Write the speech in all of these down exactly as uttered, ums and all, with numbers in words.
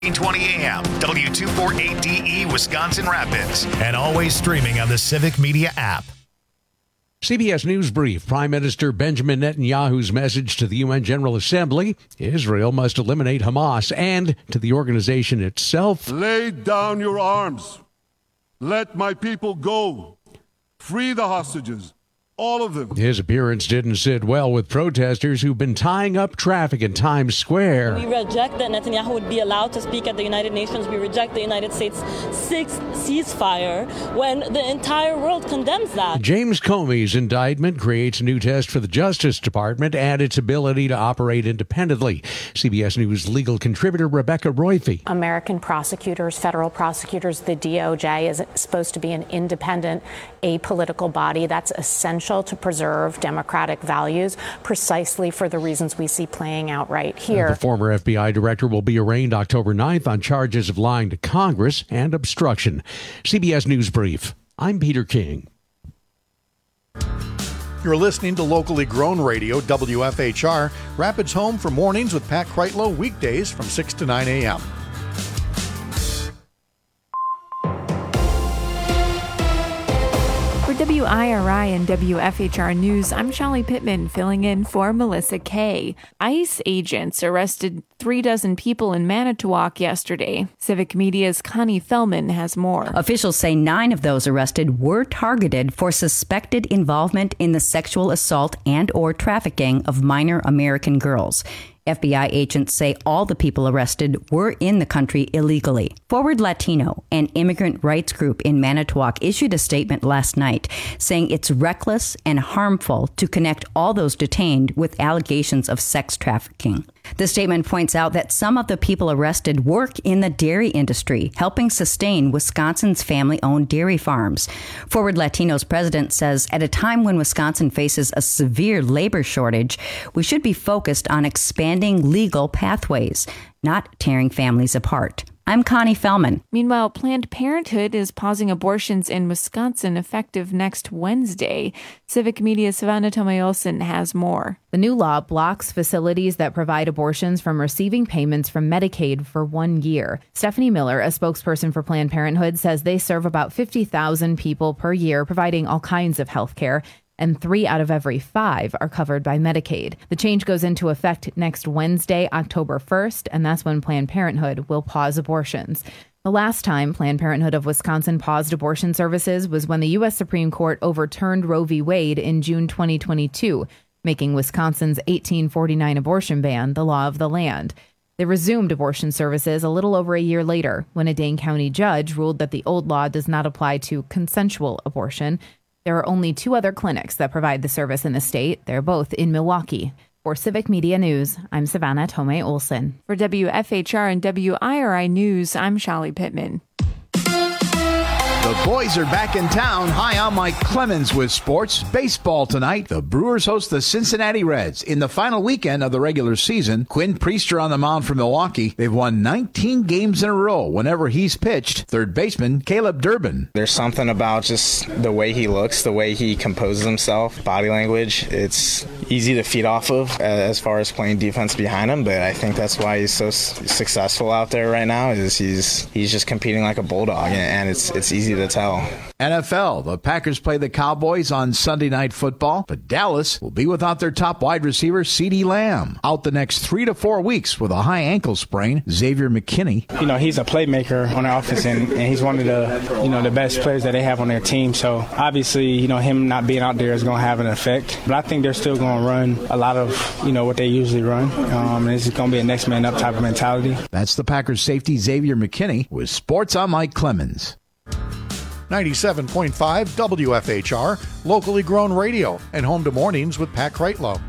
eight twenty A M, W two forty-eight D E, Wisconsin Rapids. And always streaming on the Civic Media app. C B S News Brief. Prime Minister Benjamin Netanyahu's message to the U N General Assembly: Israel must eliminate Hamas, and to the organization itself: lay down your arms. Let my people go. Free the hostages. All of them. His appearance didn't sit well with protesters who've been tying up traffic in Times Square. We reject that Netanyahu would be allowed to speak at the United Nations. We reject the United States' sixth ceasefire when the entire world condemns that. James Comey's indictment creates a new test for the Justice Department and its ability to operate independently. C B S News legal contributor Rebecca Roife. American prosecutors, federal prosecutors, the D O J is supposed to be an independent, apolitical body that's essential to preserve democratic values, precisely for the reasons we see playing out right here. The former F B I director will be arraigned October ninth on charges of lying to Congress and obstruction. C B S News Brief. I'm Peter King. You're listening to locally grown radio, W F H R, Rapids home for mornings with Pat Kreitlow, weekdays from six to nine a.m. W I R I and W F H R News, I'm Shelly Pittman, filling in for Melissa Kay. ICE agents arrested three dozen people in Manitowoc yesterday. Civic Media's Connie Fellman has more. Officials say nine of those arrested were targeted for suspected involvement in the sexual assault and or trafficking of minor American girls. F B I agents say all the people arrested were in the country illegally. Forward Latino, an immigrant rights group in Manitowoc, issued a statement last night saying it's reckless and harmful to connect all those detained with allegations of sex trafficking. The statement points out that some of the people arrested work in the dairy industry, helping sustain Wisconsin's family-owned dairy farms. Forward Latino's president says at a time when Wisconsin faces a severe labor shortage, we should be focused on expanding legal pathways, not tearing families apart. I'm Connie Fellman. Meanwhile, Planned Parenthood is pausing abortions in Wisconsin effective next Wednesday. Civic Media's Savannah Tomei-Olsen has more. The new law blocks facilities that provide abortions from receiving payments from Medicaid for one year. Stephanie Miller, a spokesperson for Planned Parenthood, says they serve about fifty thousand people per year, providing all kinds of health care, and three out of every five are covered by Medicaid. The change goes into effect next Wednesday, October first, and that's when Planned Parenthood will pause abortions. The last time Planned Parenthood of Wisconsin paused abortion services was when the U S Supreme Court overturned Roe v. Wade in June twenty twenty-two, making Wisconsin's eighteen forty-nine abortion ban the law of the land. They resumed abortion services a little over a year later when a Dane County judge ruled that the old law does not apply to consensual abortion. There are only two other clinics that provide the service in the state. They're both in Milwaukee. For Civic Media News, I'm Savannah Tomei-Olsen. For W F H R and W I R I News, I'm Shelly Pittman. The boys are back in town. Hi, I'm Mike Clemens with sports. Baseball tonight. The Brewers host the Cincinnati Reds. In the final weekend of the regular season, Quinn Priester on the mound for Milwaukee. They've won nineteen games in a row whenever he's pitched. Third baseman, Caleb Durbin. There's something about just the way he looks, the way he composes himself, body language. It's easy to feed off of as far as playing defense behind him, but I think that's why he's so successful out there right now is he's he's just competing like a bulldog, and it's it's easy to tell. N F L, the Packers play the Cowboys on Sunday Night Football, but Dallas will be without their top wide receiver, CeeDee Lamb, out the next three to four weeks with a high ankle sprain. Xavier McKinney. You know, he's a playmaker on the offense, and, and he's one of the, you know, the best players that they have on their team. So obviously, you know, him not being out there is going to have an effect. But I think they're still going to run a lot of, you know, what they usually run. Um, and it's going to be a next man up type of mentality. That's the Packers safety, Xavier McKinney, with sports. I'm Mike Clemens. ninety-seven point five W F H R, locally grown radio, and home to mornings with Pat Kreitlow.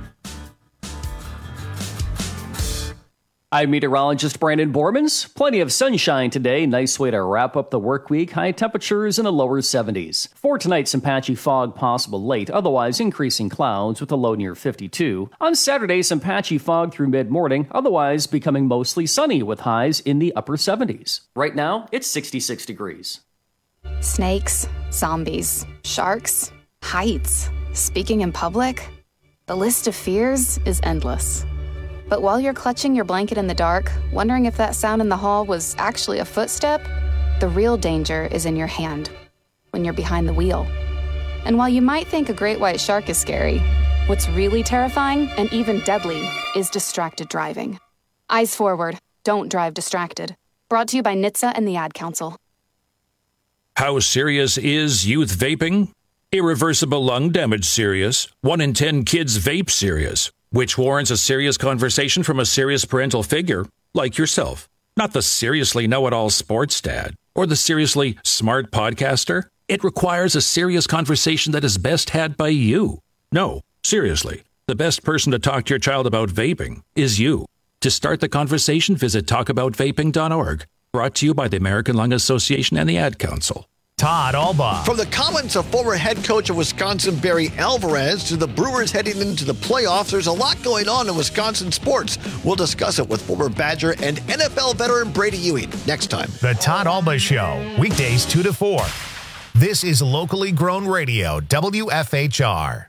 I'm meteorologist Brandon Bormans. Plenty of sunshine today. Nice way to wrap up the work week. High temperatures in the lower seventies. For tonight, some patchy fog possible late. Otherwise, increasing clouds with a low near fifty-two. On Saturday, some patchy fog through mid-morning. Otherwise, becoming mostly sunny with highs in the upper seventies. Right now, it's sixty-six degrees. Snakes, zombies, sharks, heights, speaking in public. The list of fears is endless. But while you're clutching your blanket in the dark, wondering if that sound in the hall was actually a footstep, the real danger is in your hand, when you're behind the wheel. And while you might think a great white shark is scary, what's really terrifying and even deadly is distracted driving. Eyes forward. Don't drive distracted. Brought to you by N H T S A and the Ad Council. How serious is youth vaping? Irreversible lung damage serious. One in ten kids vape serious, which warrants a serious conversation from a serious parental figure like yourself. Not the seriously know-it-all sports dad or the seriously smart podcaster. It requires a serious conversation that is best had by you. No, seriously, the best person to talk to your child about vaping is you. To start the conversation, visit talk about vaping dot org. Brought to you by the American Lung Association and the Ad Council. Todd Albaugh. From the comments of former head coach of Wisconsin, Barry Alvarez, to the Brewers heading into the playoffs, there's a lot going on in Wisconsin sports. We'll discuss it with former Badger and N F L veteran Brady Ewing next time. The Todd Albaugh Show, weekdays two to four. This is locally grown radio, W F H R.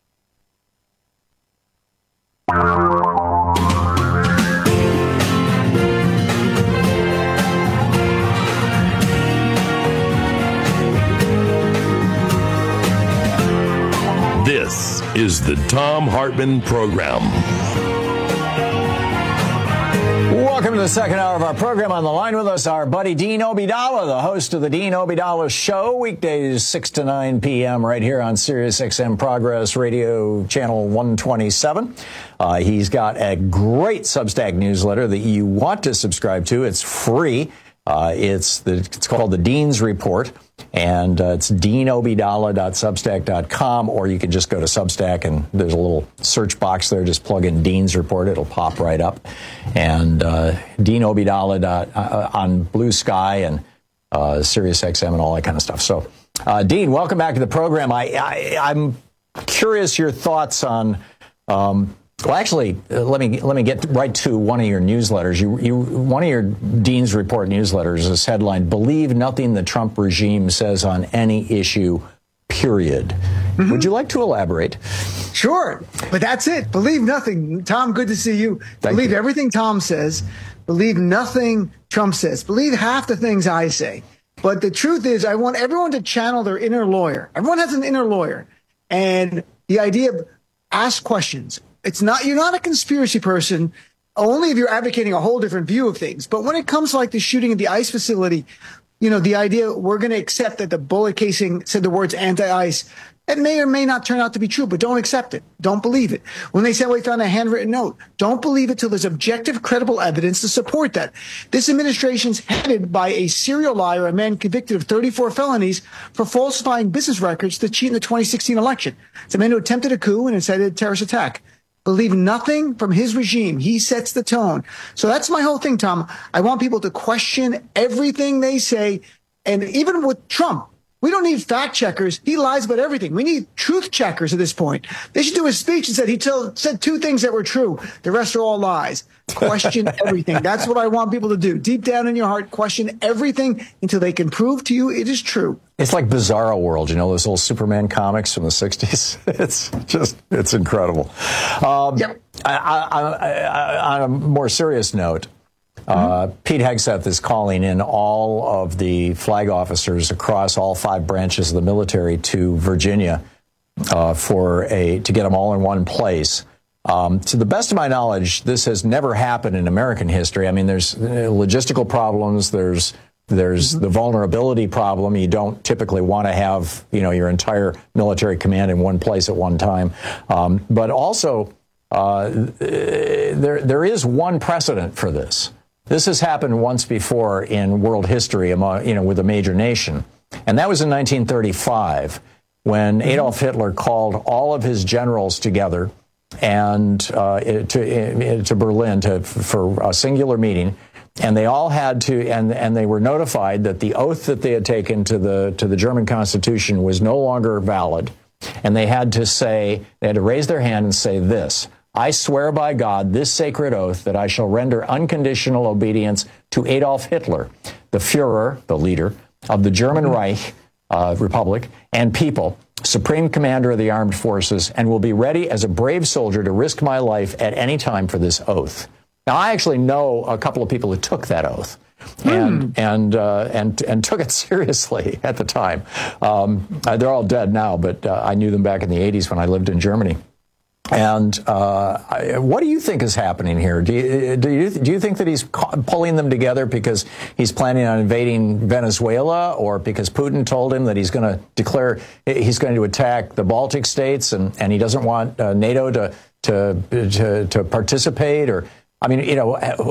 This is the Thom Hartmann Program. Welcome to the second hour of our program. On the line with us, our buddy Dean Obeidallah, the host of the Dean Obeidallah Show, weekdays six to nine p.m. right here on Sirius X M Progress Radio Channel one twenty-seven. Uh, he's got a great Substack newsletter that you want to subscribe to. It's free. Uh, it's the, it's called the Dean's Report, and uh, it's dean obeidallah dot substack dot com, or you can just go to Substack, and there's a little search box there. Just plug in Dean's Report. It'll pop right up. And uh, Dean Obeidallah dot, uh, on Blue Sky and uh, Sirius X M and all that kind of stuff. So, uh, Dean, welcome back to the program. I, I, I'm curious your thoughts on... Um, Well, actually, uh, let me let me get right to one of your newsletters. You, you, one of your Dean's Report newsletters is headlined, "Believe Nothing the Trump Regime Says on Any Issue, Period." Mm-hmm. Would you like to elaborate? Sure, but that's it. Believe nothing. Tom, good to see you. Thank Believe you. Everything Tom says. Believe nothing Trump says. Believe half the things I say. But the truth is, I want everyone to channel their inner lawyer. Everyone has an inner lawyer. And the idea of ask questions. It's not, you're not a conspiracy person, only if you're advocating a whole different view of things. But when it comes to like the shooting at the ICE facility, you know, the idea we're going to accept that the bullet casing said the words anti-ICE, it may or may not turn out to be true, but don't accept it. Don't believe it. When they said we found a handwritten note, don't believe it till there's objective, credible evidence to support that. This administration's headed by a serial liar, a man convicted of thirty-four felonies for falsifying business records to cheat in the twenty sixteen election. It's a man who attempted a coup and incited a terrorist attack. Believe nothing from his regime. He sets the tone. So that's my whole thing, Tom. I want people to question everything they say. And even with Trump, we don't need fact checkers. He lies about everything. We need truth checkers at this point. They should do a speech and said he told, said two things that were true. The rest are all lies. Question everything. That's what I want people to do. Deep down in your heart, question everything until they can prove to you it is true. It's like Bizarro World, you know, those old Superman comics from the sixties. It's just, it's incredible. Um, yep. I, I, I, on a more serious note, uh, mm-hmm. Pete Hegseth is calling in all of the flag officers across all five branches of the military to Virginia uh, for a to get them all in one place. Um, to the best of my knowledge, this has never happened in American history. I mean, there's logistical problems. There's There's mm-hmm. the vulnerability problem. You don't typically want to have, you know, your entire military command in one place at one time. Um, but also, uh, there there is one precedent for this. This has happened once before in world history, among, you know, with a major nation, and that was in nineteen thirty-five when mm-hmm. Adolf Hitler called all of his generals together and uh, to to Berlin to for a singular meeting. And they all had to, and, and they were notified that the oath that they had taken to the to the German Constitution was no longer valid. And they had to say, they had to raise their hand and say this: "I swear by God, this sacred oath, that I shall render unconditional obedience to Adolf Hitler, the Führer, the leader of the German Reich uh, Republic and people, Supreme Commander of the Armed Forces, and will be ready as a brave soldier to risk my life at any time for this oath. Now, I actually know a couple of people who took that oath. And hmm. and uh, and and took it seriously at the time. Um, they're all dead now, but uh, I knew them back in the eighties when I lived in Germany. And uh, I, what do you think is happening here? Do you, do you do you think that he's pulling them together because he's planning on invading Venezuela, or because Putin told him that he's going to declare he's going to attack the Baltic states, and, and he doesn't want uh, NATO to to to to participate? Or I mean, you know,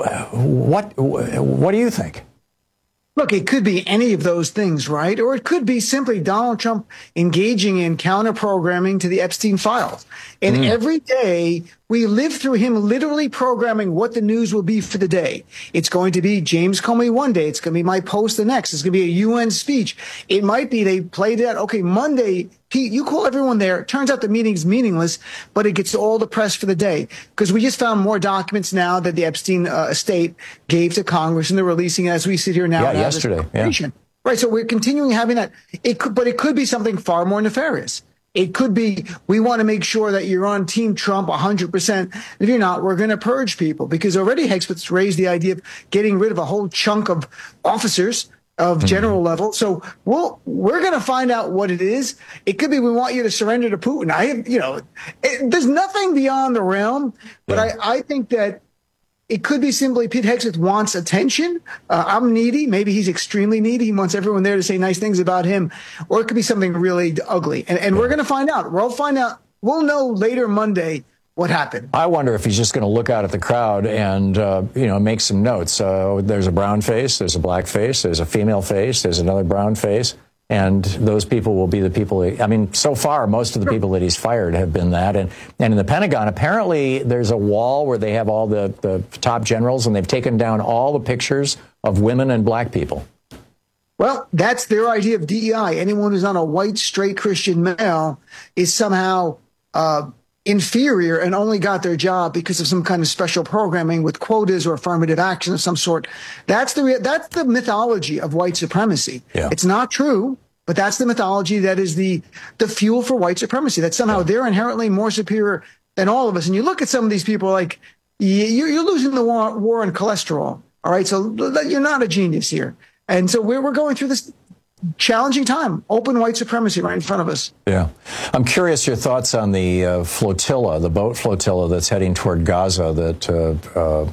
what what do you think? Look, it could be any of those things, right? Or it could be simply Donald Trump engaging in counter-programming to the Epstein files. And mm. every day we live through him literally programming what the news will be for the day. It's going to be James Comey one day. It's going to be my post the next. It's going to be a U N speech. It might be they played that. Okay, Monday, Pete, you call everyone there. It turns out the meeting's meaningless, but it gets all the press for the day. Because we just found more documents now that the Epstein uh, estate gave to Congress, and they're releasing as we sit here now. Yeah, yesterday. Yeah. Right, so we're continuing having that. It could, but it could be something far more nefarious. It could be, we want to make sure that you're on Team Trump one hundred percent. If you're not, we're going to purge people, because already Hegseth raised the idea of getting rid of a whole chunk of officers of general mm-hmm. level. So we'll, we're going to find out what it is. It could be we want you to surrender to Putin. I, you know, it, there's nothing beyond the realm, but yeah. I, I think that it could be simply Pete Hegseth wants attention. Uh, I'm needy. Maybe he's extremely needy. He wants everyone there to say nice things about him. Or it could be something really ugly. And, and we're going to find out. We'll find out. We'll know later Monday what happened. I wonder if he's just going to look out at the crowd and, uh, you know, make some notes. Uh, there's a brown face. There's a black face. There's a female face. There's another brown face. And those people will be the people. I mean, so far, most of the people that he's fired have been that. And, and in the Pentagon, apparently there's a wall where they have all the, the top generals, and they've taken down all the pictures of women and black people. Well, that's their idea of D E I. Anyone who's not a white, straight Christian male is somehow uh, inferior and only got their job because of some kind of special programming with quotas or affirmative action of some sort. That's the that's the mythology of white supremacy. Yeah. It's not true, but that's the mythology that is the the fuel for white supremacy, that somehow yeah. they're inherently more superior than all of us. And you look at some of these people like, you're, you're losing the war, war on cholesterol. All right, so you're not a genius here. And so we're, we're going through this challenging time, open white supremacy right in front of us. Yeah. I'm curious your thoughts on the uh, flotilla, the boat flotilla that's heading toward Gaza that uh, uh,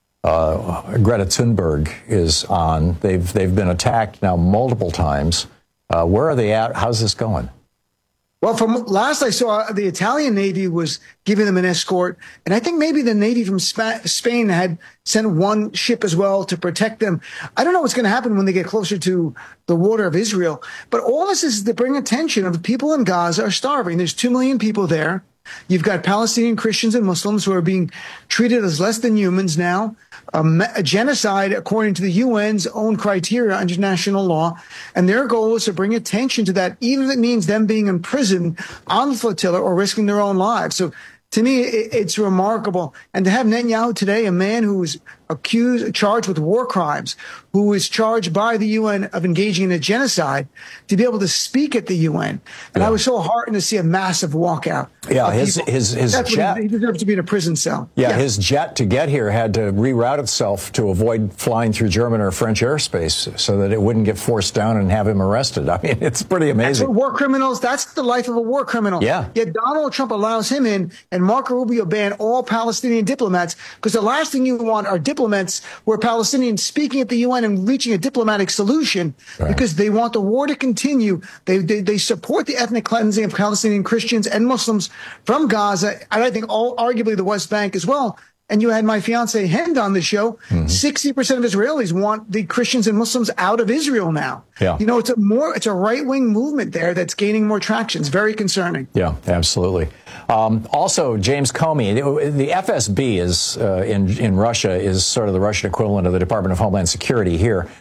uh, Greta Thunberg is on. They've, they've been attacked now multiple times. Uh, where are they at? How's this going? Well, from last I saw, the Italian Navy was giving them an escort, and I think maybe the Navy from Sp- Spain had sent one ship as well to protect them. I don't know what's going to happen when they get closer to the water of Israel, but all this is to bring attention of the people in Gaza are starving. There's two million people there. You've got Palestinian Christians and Muslims who are being treated as less than humans now. Um, a genocide according to the U N's own criteria under international law. And their goal is to bring attention to that, even if it means them being imprisoned on the flotilla or risking their own lives. So to me, it, it's remarkable. And to have Netanyahu today, a man who was accused, charged with war crimes, who is charged by the U N of engaging in a genocide, to be able to speak at the U N. And yeah. I was so heartened to see a massive walkout. Yeah, his, his, his That's jet. He, he deserves to be in a prison cell. Yeah, yeah, his jet to get here had to reroute itself to avoid flying through German or French airspace so that it wouldn't get forced down and have him arrested. I mean, it's pretty amazing. That's what war criminals, that's the life of a war criminal. Yeah. Yet Donald Trump allows him in, and Marco Rubio banned all Palestinian diplomats, because the last thing you want are diplomats who are Palestinians speaking at the U N and reaching a diplomatic solution, right. because they want the war to continue. They, they they support the ethnic cleansing of Palestinian Christians and Muslims from Gaza, and I think all arguably the West Bank as well. And you had my fiance Hend on the show. Mm-hmm. sixty percent of Israelis want the Christians and Muslims out of Israel now. Yeah. You know, it's a more, it's a right-wing movement there that's gaining more traction. It's very concerning. Yeah, absolutely. Um, also, James Comey, the, the F S B is uh, in in Russia is sort of the Russian equivalent of the Department of Homeland Security here.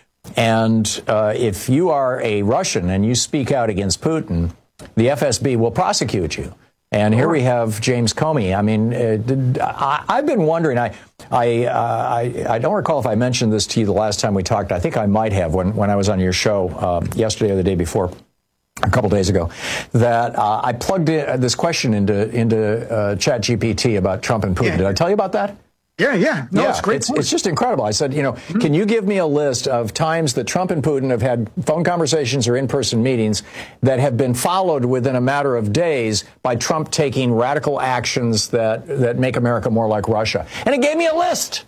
And uh, if you are a Russian and you speak out against Putin, the F S B will prosecute you. And here we have James Comey. I mean, uh, I, I've been wondering. I, I, uh, I, I don't recall if I mentioned this to you the last time we talked. I think I might have when, when I was on your show uh, yesterday or the day before. a couple days ago, that uh, I plugged in this question into into uh, ChatGPT about Trump and Putin. Yeah. Did I tell you about that? Yeah, yeah. No, yeah, it's great. It's, it's just incredible. I said, you know, mm-hmm. can you give me a list of times that Trump and Putin have had phone conversations or in-person meetings that have been followed within a matter of days by Trump taking radical actions that, that make America more like Russia? And it gave me a list.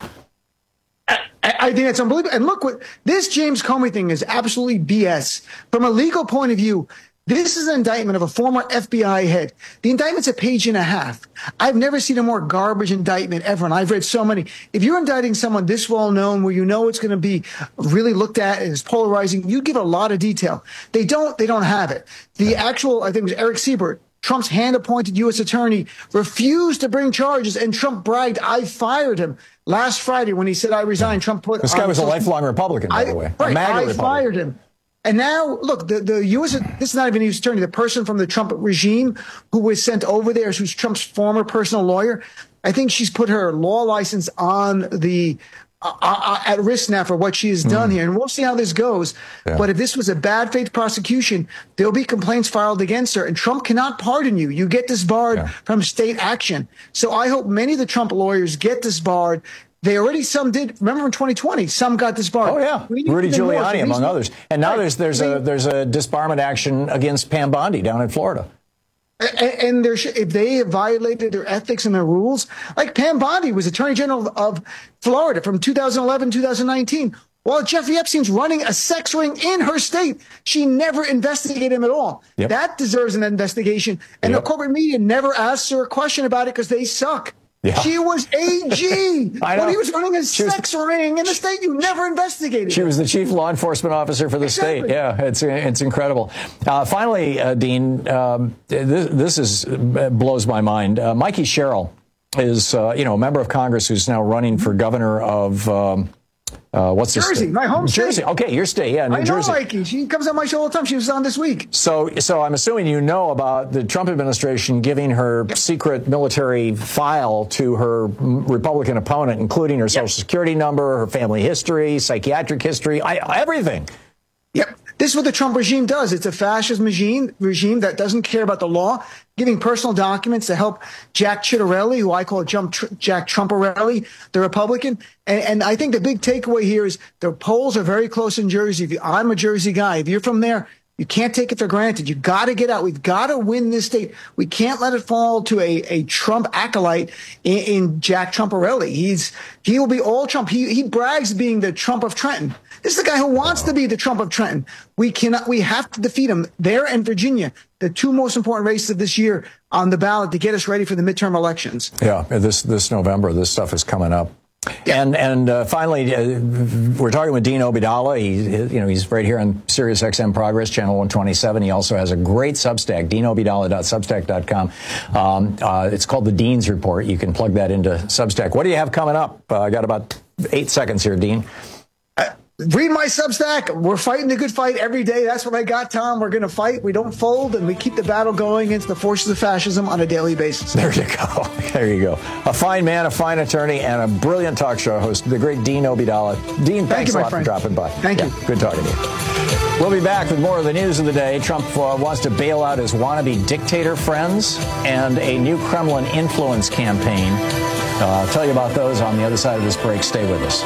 I, I think it's unbelievable. And look, what this James Comey thing is absolutely B S. From a legal point of view, this is an indictment of a former F B I head. The indictment's a page and a half. I've never seen a more garbage indictment ever, and I've read so many. If you're indicting someone this well-known, where you know it's going to be really looked at and is polarizing, you give a lot of detail. They don't. They don't have it. The actual, I think it was Eric Siebert, Trump's hand-appointed U S attorney, refused to bring charges, and Trump bragged, I fired him. Last Friday, when he said I resigned, Trump put... This guy was a lifelong Republican, by I, the way. Right, I Republican. fired him. And now, look, the, the U S, this is not even a U S attorney, the person from the Trump regime who was sent over there, who's Trump's former personal lawyer, I think she's put her law license on the, uh, uh, at risk now for what she has done mm. here. And we'll see how this goes. Yeah. But if this was a bad faith prosecution, there'll be complaints filed against her. And Trump cannot pardon you. You get disbarred yeah. from state action. So I hope many of the Trump lawyers get disbarred. They already, some did. Remember in twenty twenty, some got disbarred. Oh yeah, Rudy Giuliani, so among others. And now right. there's there's a there's a disbarment action against Pam Bondi down in Florida. And, and there, if they have violated their ethics and their rules, like Pam Bondi was Attorney General of Florida from two thousand eleven to two thousand nineteen. While Jeffrey Epstein's running a sex ring in her state, she never investigated him at all. Yep. That deserves an investigation. And yep. the corporate media never asked her a question about it because they suck. Yeah. She was A G when he was running a she sex was, ring in the state. You never investigated. She it. was the chief law enforcement officer for the exactly. state. Yeah, it's it's incredible. Uh, finally, uh, Dean, um, this, this is blows my mind. Uh, Mikey Sherrill is uh, you know a member of Congress who's now running for governor of. Um, Uh, what's Jersey, the state? my home state. Jersey. Okay, your state, yeah, New I know Jersey. Mikey. She comes on my show all the time. She was on this week. So, so I'm assuming you know about the Trump administration giving her yep. secret military file to her Republican opponent, including her yep. Social Security number, her family history, psychiatric history, I, everything. Yep. This is what the Trump regime does. It's a fascist regime, regime that doesn't care about the law, giving personal documents to help Jack Ciattarelli, who I call Jump Tr- Jack Trumparelli, the Republican. And, and I think the big takeaway here is the polls are very close in Jersey. If you, I'm a Jersey guy. If you're from there, you can't take it for granted. You got to get out. We've got to win this state. We can't let it fall to a, a Trump acolyte in, in Jack Trumparelli. He's he will be all Trump. He he brags being the Trump of Trenton. This is the guy who wants to be the Trump of Trenton. We cannot. We have to defeat him there and Virginia, the two most important races of this year on the ballot to get us ready for the midterm elections. Yeah, this this November, this stuff is coming up. Yeah. And and uh, finally, uh, we're talking with Dean Obeidallah. He, you know, he's right here on Sirius X M Progress, channel one twenty-seven. He also has a great Substack, dean obeidallah dot substack dot com. Um, uh, it's called the Dean's Report. You can plug that into Substack. What do you have coming up? Uh, I got about eight seconds here, Dean. Uh, read my Substack. We're fighting the good fight every day. That's what I got, Tom. We're going to fight. We don't fold, and we keep the battle going against the forces of fascism on a daily basis. There you go. There you go. A fine man, a fine attorney, and a brilliant talk show host, the great Dean Obeidallah. Dean, Thank thanks you, a lot friend. for dropping by. Thank yeah, you. Good talking to you. We'll be back with more of the news of the day. Trump uh, wants to bail out his wannabe dictator friends and a new Kremlin influence campaign. Uh, I'll tell you about those on the other side of this break. Stay with us.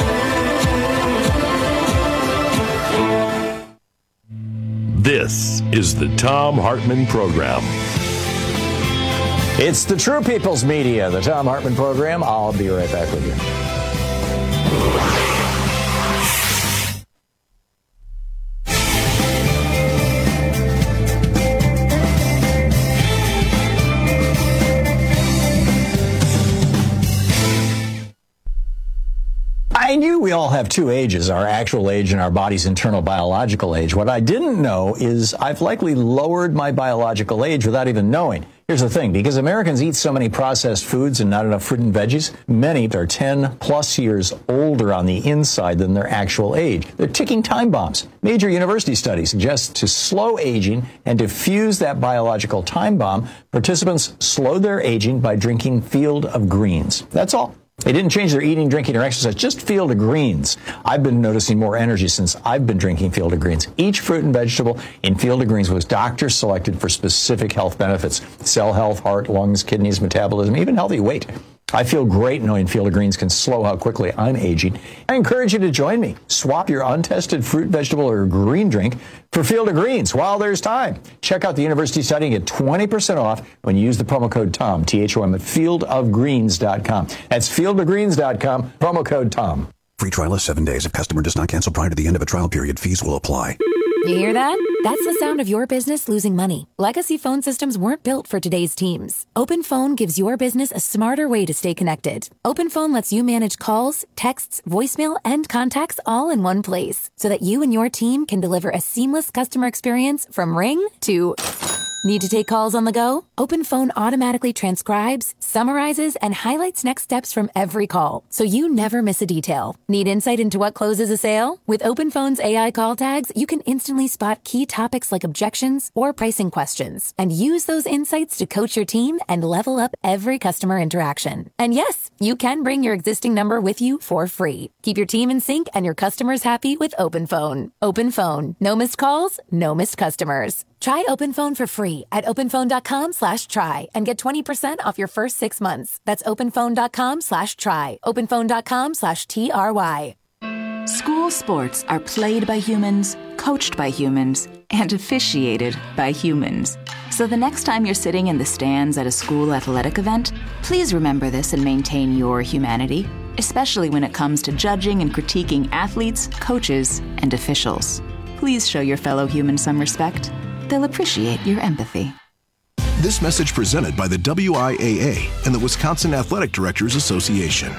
This is the Thom Hartmann Program. It's the True People's Media, the Thom Hartmann Program. I'll be right back with you. I knew we all have two ages, our actual age and our body's internal biological age. What I didn't know is I've likely lowered my biological age without even knowing. Here's the thing, because Americans eat so many processed foods and not enough fruit and veggies, many are ten plus years older on the inside than their actual age. They're ticking time bombs. Major university studies suggest to slow aging and to fuse that biological time bomb, participants slow their aging by drinking Field of Greens. That's all. They didn't change their eating, drinking, or exercise. Just Field of Greens. I've been noticing more energy since I've been drinking Field of Greens. Each fruit and vegetable in Field of Greens was doctor selected for specific health benefits. Cell health, heart, lungs, kidneys, metabolism, even healthy weight. I feel great knowing Field of Greens can slow how quickly I'm aging. I encourage you to join me. Swap your untested fruit, vegetable, or green drink for Field of Greens while there's time. Check out the university study and get twenty percent off when you use the promo code TOM, T H O M, at field of greens dot com. That's field of greens dot com, promo code TOM. Free trial is seven days. If customer does not cancel prior to the end of a trial period, fees will apply. You hear that? That's the sound of your business losing money. Legacy phone systems weren't built for today's teams. OpenPhone gives your business a smarter way to stay connected. OpenPhone lets you manage calls, texts, voicemail, and contacts all in one place so that you and your team can deliver a seamless customer experience from ring to... Need to take calls on the go? OpenPhone automatically transcribes, summarizes, and highlights next steps from every call, so you never miss a detail. Need insight into what closes a sale? With OpenPhone's A I call tags, you can instantly spot key topics like objections or pricing questions, and use those insights to coach your team and level up every customer interaction. And yes, you can bring your existing number with you for free. Keep your team in sync and your customers happy with OpenPhone. OpenPhone. No missed calls, no missed customers. Try OpenPhone for free at openphone.com slash try and get twenty percent off your first six months. That's openphone.com slash try. Openphone.com slash T R Y. School sports are played by humans, coached by humans, and officiated by humans. So the next time you're sitting in the stands at a school athletic event, please remember this and maintain your humanity, especially when it comes to judging and critiquing athletes, coaches, and officials. Please show your fellow humans some respect. They'll appreciate your empathy. This message presented by the W I A A and the Wisconsin Athletic Directors Association.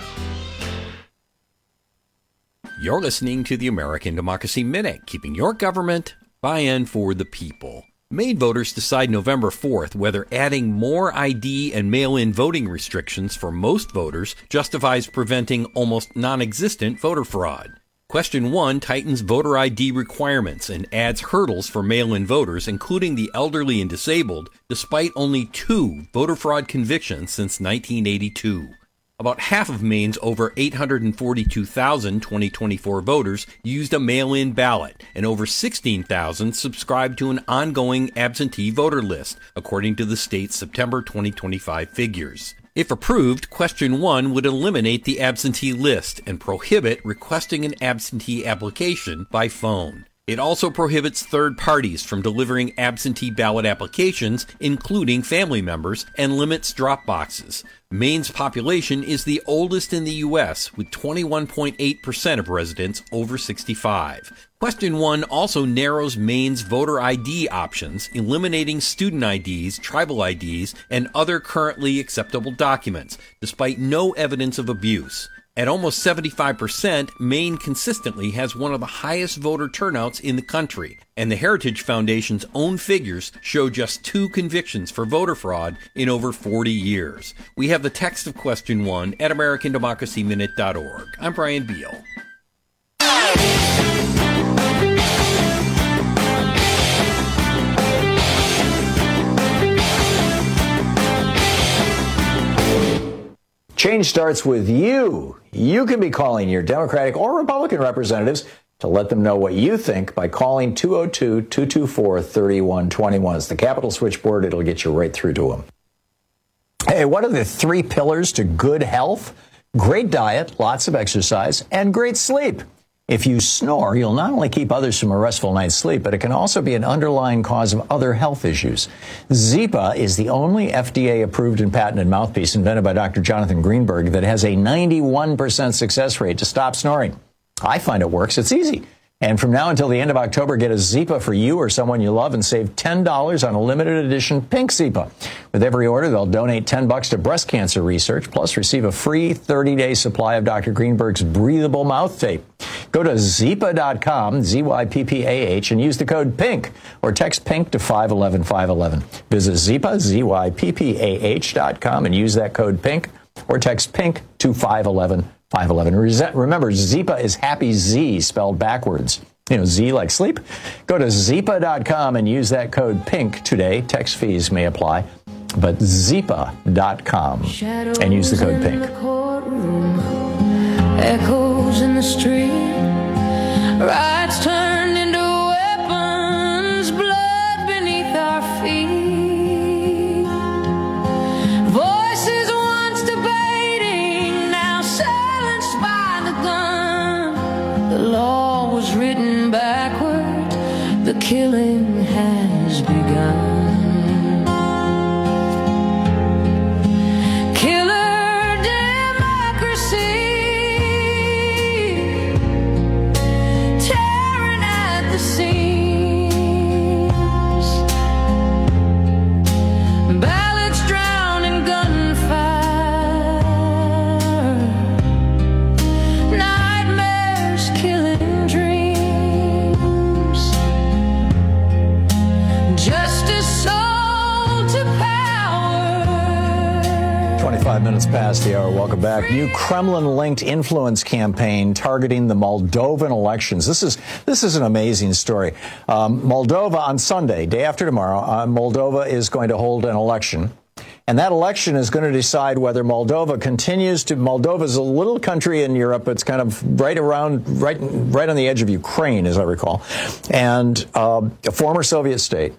You're listening to the American Democracy Minute, keeping your government by and for the people. Maine voters decide November fourth whether adding more I D and mail-in voting restrictions for most voters justifies preventing almost non-existent voter fraud. Question one tightens voter I D requirements and adds hurdles for mail-in voters, including the elderly and disabled, despite only two voter fraud convictions since nineteen eighty-two. About half of Maine's over eight hundred forty-two thousand twenty twenty-four voters used a mail-in ballot, and over sixteen thousand subscribed to an ongoing absentee voter list, according to the state's September twenty twenty-five figures. If approved, Question one would eliminate the absentee list and prohibit requesting an absentee application by phone. It also prohibits third parties from delivering absentee ballot applications, including family members, and limits drop boxes. Maine's population is the oldest in the U S, with twenty-one point eight percent of residents over sixty-five. Question one also narrows Maine's voter I D options, eliminating student I Ds, tribal I Ds, and other currently acceptable documents, despite no evidence of abuse. At almost seventy-five percent, Maine consistently has one of the highest voter turnouts in the country, and the Heritage Foundation's own figures show just two convictions for voter fraud in over forty years. We have the text of Question one at american democracy minute dot org. I'm Brian Beal. Change starts with you. You can be calling your Democratic or Republican representatives to let them know what you think by calling two oh two, two two four, three one two one. It's the Capitol switchboard. It'll get you right through to them. Hey, what are the three pillars to good health? Great diet, lots of exercise, and great sleep. If you snore, you'll not only keep others from a restful night's sleep, but it can also be an underlying cause of other health issues. Zyppah is the only F D A-approved and patented mouthpiece invented by Doctor Jonathan Greenberg that has a ninety-one percent success rate to stop snoring. I find it works. It's easy. And from now until the end of October, get a Zyppah for you or someone you love and save ten dollars on a limited edition pink Zyppah. With every order, they'll donate ten bucks to breast cancer research, plus receive a free thirty-day supply of Doctor Greenberg's breathable mouth tape. Go to zyppah dot com, Z Y P P A H, and use the code PINK or text PINK to five one one five one one. Visit Zyppah, Z Y P P A H dot com, and use that code PINK or text PINK to five one one five one one. Remember, Zyppah is happy Z spelled backwards. You know, Z like sleep. Go to zyppah dot com and use that code PINK today. Text fees may apply, but zyppah dot com and use the code PINK. echoes in the street, rights turned into weapons, blood beneath our feet. Voices once debating, now silenced by the gun. The law was written backward, the killing has begun. Five minutes past the hour. Welcome back. New Kremlin-linked influence campaign targeting the Moldovan elections. This is this is an amazing story. Um, Moldova on Sunday, day after tomorrow, uh, Moldova is going to hold an election. And that election is going to decide whether Moldova continues to. Moldova is a little country in Europe. It's kind of right around, right, right on the edge of Ukraine, as I recall, and uh, a former Soviet state.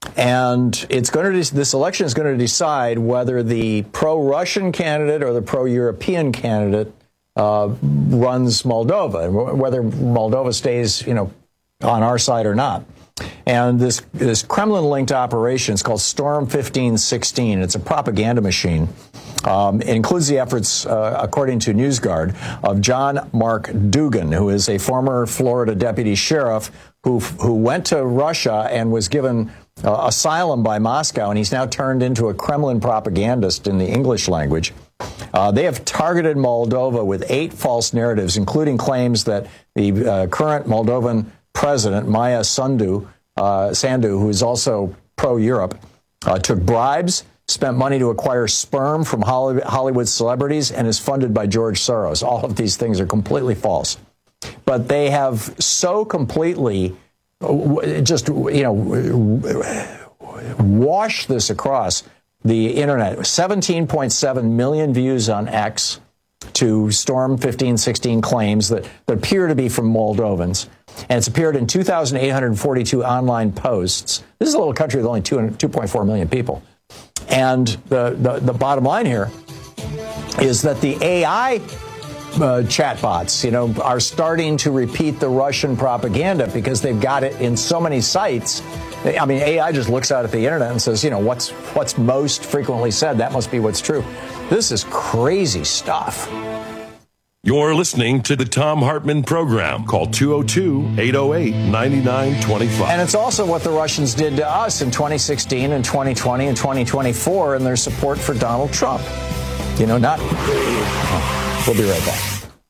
And it's going to, this election is going to decide whether the pro-Russian candidate or the pro-European candidate uh, runs Moldova, whether Moldova stays, you know, on our side or not. And this, this Kremlin-linked operation is called Storm fifteen sixteen. It's a propaganda machine. Um, it includes the efforts, uh, according to NewsGuard, of John Mark Dugan, who is a former Florida deputy sheriff who who went to Russia and was given uh, asylum by Moscow, and he's now turned into a Kremlin propagandist in the English language. Uh, they have targeted Moldova with eight false narratives, including claims that the uh, current Moldovan president, Maya Sandu, uh, Sandu, who is also pro-Europe, uh, took bribes, spent money to acquire sperm from Hollywood celebrities, and is funded by George Soros. All of these things are completely false. But they have so completely just, you know, washed this across the internet. seventeen point seven million views on X to Storm fifteen sixteen claims that, that appear to be from Moldovans. And it's appeared in two thousand eight hundred forty-two online posts. This is a little country with only two point four million people. And the, the, the bottom line here is that the A I uh, chatbots, you know, are starting to repeat the Russian propaganda because they've got it in so many sites. I mean, A I just looks out at the internet and says, you know, what's what's most frequently said? That must be what's true. This is crazy stuff. You're listening to the Thom Hartmann program. Call two oh two, eight oh eight, nine nine two five. And it's also what the Russians did to us in twenty sixteen and twenty twenty and twenty twenty-four in their support for Donald Trump. You know, not... Oh, we'll be right back.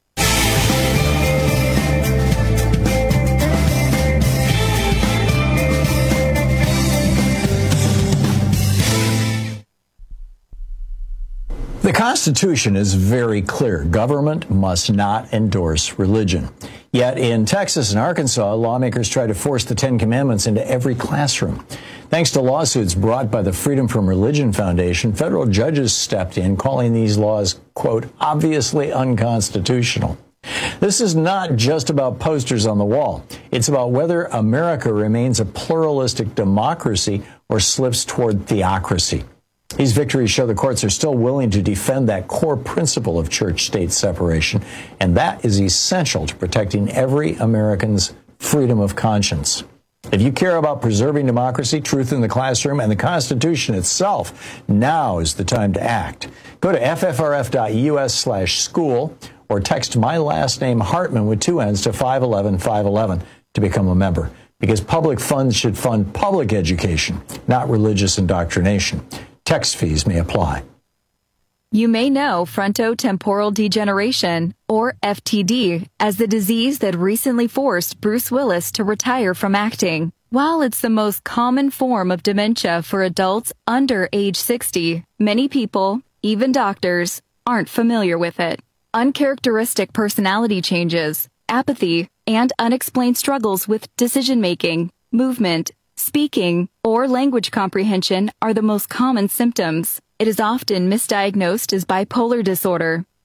The Constitution is very clear. Government must not endorse religion. Yet in Texas and Arkansas, lawmakers try to force the Ten Commandments into every classroom. Thanks to lawsuits brought by the Freedom from Religion Foundation, federal judges stepped in, calling these laws, quote, obviously unconstitutional. This is not just about posters on the wall. It's about whether America remains a pluralistic democracy or slips toward theocracy. These victories show the courts are still willing to defend that core principle of church-state separation, and that is essential to protecting every American's freedom of conscience. If you care about preserving democracy, truth in the classroom, and the Constitution itself, now is the time to act. Go to f f r f dot u s slash school or text my last name Hartman with two N's to five one one five one one to become a member. Because public funds should fund public education, not religious indoctrination. Text fees may apply. You may know frontotemporal degeneration, or F T D, as the disease that recently forced Bruce Willis to retire from acting. While it's the most common form of dementia for adults under age sixty, many people, even doctors, aren't familiar with it. Uncharacteristic personality changes, apathy, and unexplained struggles with decision-making, movement, speaking, or language comprehension are the most common symptoms. It is often misdiagnosed as bipolar disorder,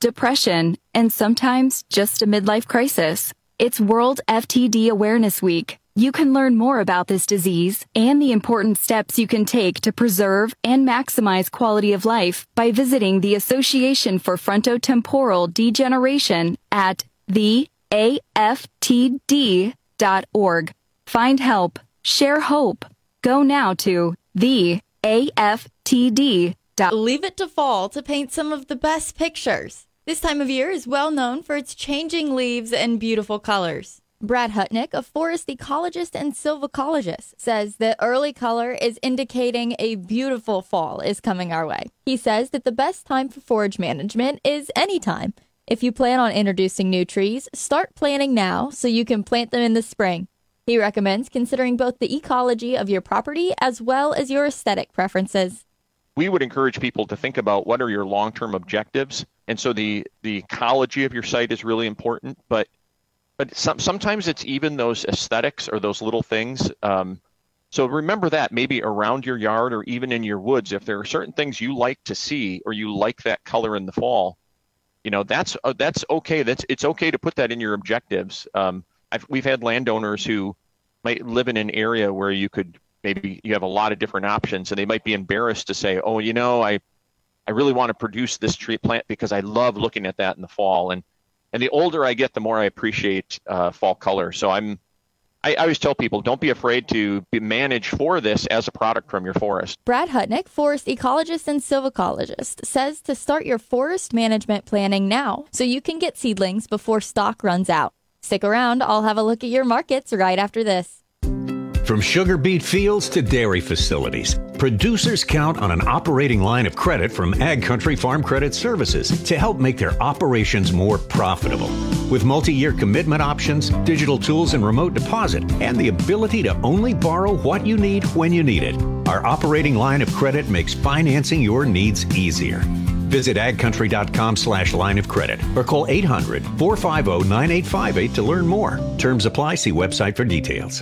depression, and sometimes just a midlife crisis. It's World F T D Awareness Week. You can learn more about this disease and the important steps you can take to preserve and maximize quality of life by visiting the Association for Frontotemporal Degeneration at the A F T D dot org. Find help. Share hope. Go now to the A F T D. Leave it to fall to paint some of the best pictures. This time of year is well known for its changing leaves and beautiful colors. Brad Hutnick, a forest ecologist and silvicologist, says that early color is indicating a beautiful fall is coming our way. He says that the best time for forage management is any time. If you plan on introducing new trees, start planting now so you can plant them in the spring. He recommends considering both the ecology of your property as well as your aesthetic preferences. We would encourage people to think about what are your long-term objectives. And so the, the ecology of your site is really important, but But some, sometimes it's even those aesthetics or those little things. Um, so remember that maybe around your yard or even in your woods, if there are certain things you like to see or you like that color in the fall, you know, that's uh, that's okay. That's it's okay to put that in your objectives. Um, I've, we've had landowners who might live in an area where you could maybe you have a lot of different options, and they might be embarrassed to say, oh, you know, I I really want to produce this tree plant because I love looking at that in the fall. And And the older I get, the more I appreciate uh, fall color. So I'm, I, I always tell people, don't be afraid to be manage for this as a product from your forest. Brad Hutnick, forest ecologist and silvicologist, says to start your forest management planning now so you can get seedlings before stock runs out. Stick around. I'll have a look at your markets right after this. From sugar beet fields to dairy facilities, producers count on an operating line of credit from Ag Country Farm Credit Services to help make their operations more profitable. With multi-year commitment options, digital tools and remote deposit, and the ability to only borrow what you need when you need it, our operating line of credit makes financing your needs easier. Visit agcountry.com slash line of credit or call eight hundred, four five zero, nine eight five eight to learn more. Terms apply. See website for details.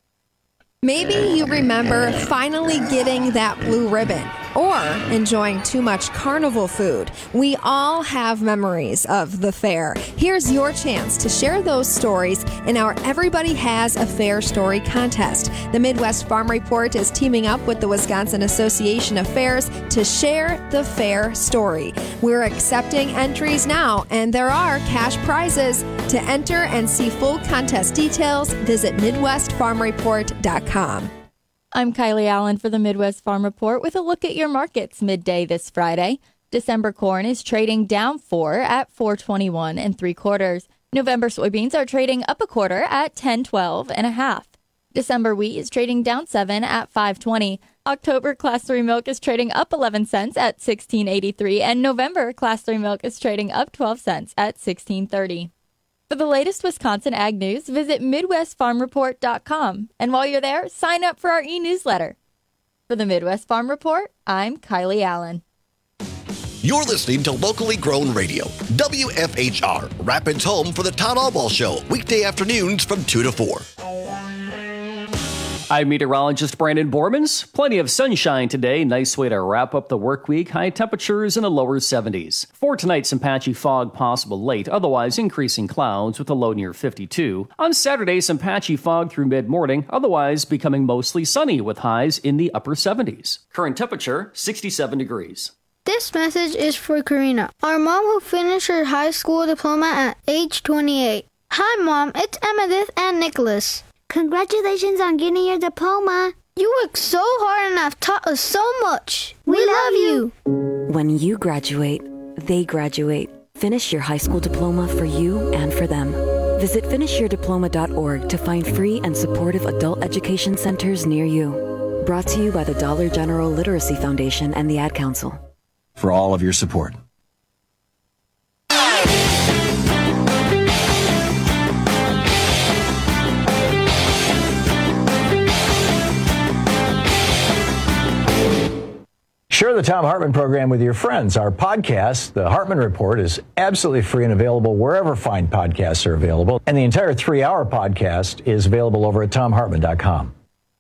Maybe you remember finally getting that blue ribbon or enjoying too much carnival food. We all have memories of the fair. Here's your chance to share those stories in our Everybody Has a Fair Story contest. The Midwest Farm Report is teaming up with the Wisconsin Association of Fairs to share the fair story. We're accepting entries now, and there are cash prizes. To enter and see full contest details, visit midwest farm report dot com. I'm Kylie Allen for the Midwest Farm Report with a look at your markets midday this Friday. December corn is trading down four at four twenty-one and three quarters. November soybeans are trading up a quarter at ten twelve and a half. December wheat is trading down seven at five twenty. October Class three milk is trading up eleven cents at sixteen eighty-three, and November Class three milk is trading up twelve cents at sixteen thirty. For the latest Wisconsin ag news, visit midwest farm report dot com. And while you're there, sign up for our e-newsletter. For the Midwest Farm Report, I'm Kylie Allen. You're listening to Locally Grown Radio, W F H R, Rapids home for the Todd Albaugh Show, weekday afternoons from two to four. I'm meteorologist Brandon Bormans. Plenty of sunshine today. Nice way to wrap up the work week. High temperatures in the lower seventies. For tonight, some patchy fog possible late. Otherwise, increasing clouds with a low near fifty-two. On Saturday, some patchy fog through mid-morning. Otherwise, becoming mostly sunny with highs in the upper seventies. Current temperature, sixty-seven degrees. This message is for Karina, our mom who finished her high school diploma at age twenty-eight. Hi, Mom. It's Emmettith and Nicholas. Congratulations on getting your diploma. You worked so hard and have taught us so much. We, we love you. When you graduate, they graduate. Finish your high school diploma for you and for them. Visit finish your diploma dot org to find free and supportive adult education centers near you. Brought to you by the Dollar General Literacy Foundation and the Ad Council. For all of your support. Share the Thom Hartmann program with your friends. Our podcast, The Hartmann Report, is absolutely free and available wherever fine podcasts are available. And the entire three-hour podcast is available over at thom hartmann dot com.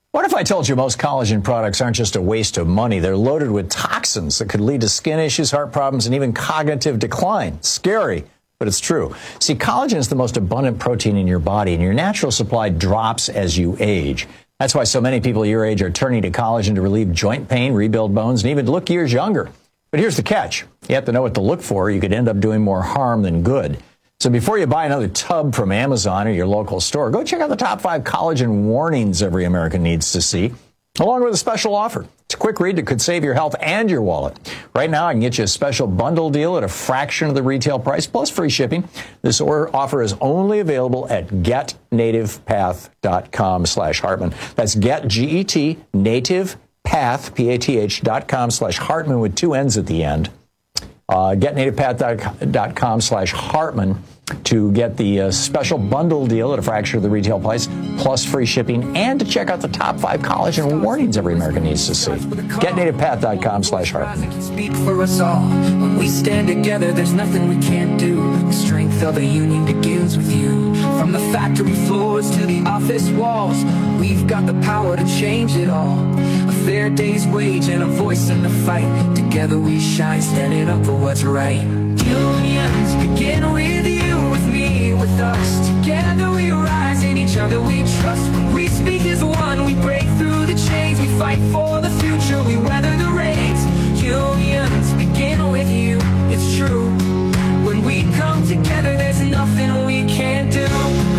What if I told you most collagen products aren't just a waste of money? They're loaded with toxins that could lead to skin issues, heart problems, and even cognitive decline. Scary, but it's true. See, collagen is the most abundant protein in your body, and your natural supply drops as you age. That's why so many people your age are turning to collagen to relieve joint pain, rebuild bones, and even look years younger. But here's the catch. You have to know what to look for. You could end up doing more harm than good. So before you buy another tub from Amazon or your local store, go check out the top five collagen warnings every American needs to see, along with a special offer. It's a quick read that could save your health and your wallet. Right now, I can get you a special bundle deal at a fraction of the retail price, plus free shipping. This offer is only available at getnativepath.com slash Hartman. That's get, G E T, nativepath, P A T H, dot com slash Hartman with two N's at the end. Uh, getnativepath.com slash Hartman to get the uh, special bundle deal at a fraction of the retail price, plus free shipping, and to check out the top five collagen warnings every American needs to see. Getnativepath.com slash Hartman. Speak for us all. When we stand together, there's nothing we can't do. The strength of a union begins with you. From the factory floors to the office walls, we've got the power to change it all. A fair day's wage and a voice in the fight. Together we shine, standing up for what's right. Unions begin with you, with me, with us. Together we rise, in each other we trust. When we speak as one, we break through the chains. We fight for the future, we weather the rains. Unions begin with you, it's true. When we come together, there's nothing we can't do.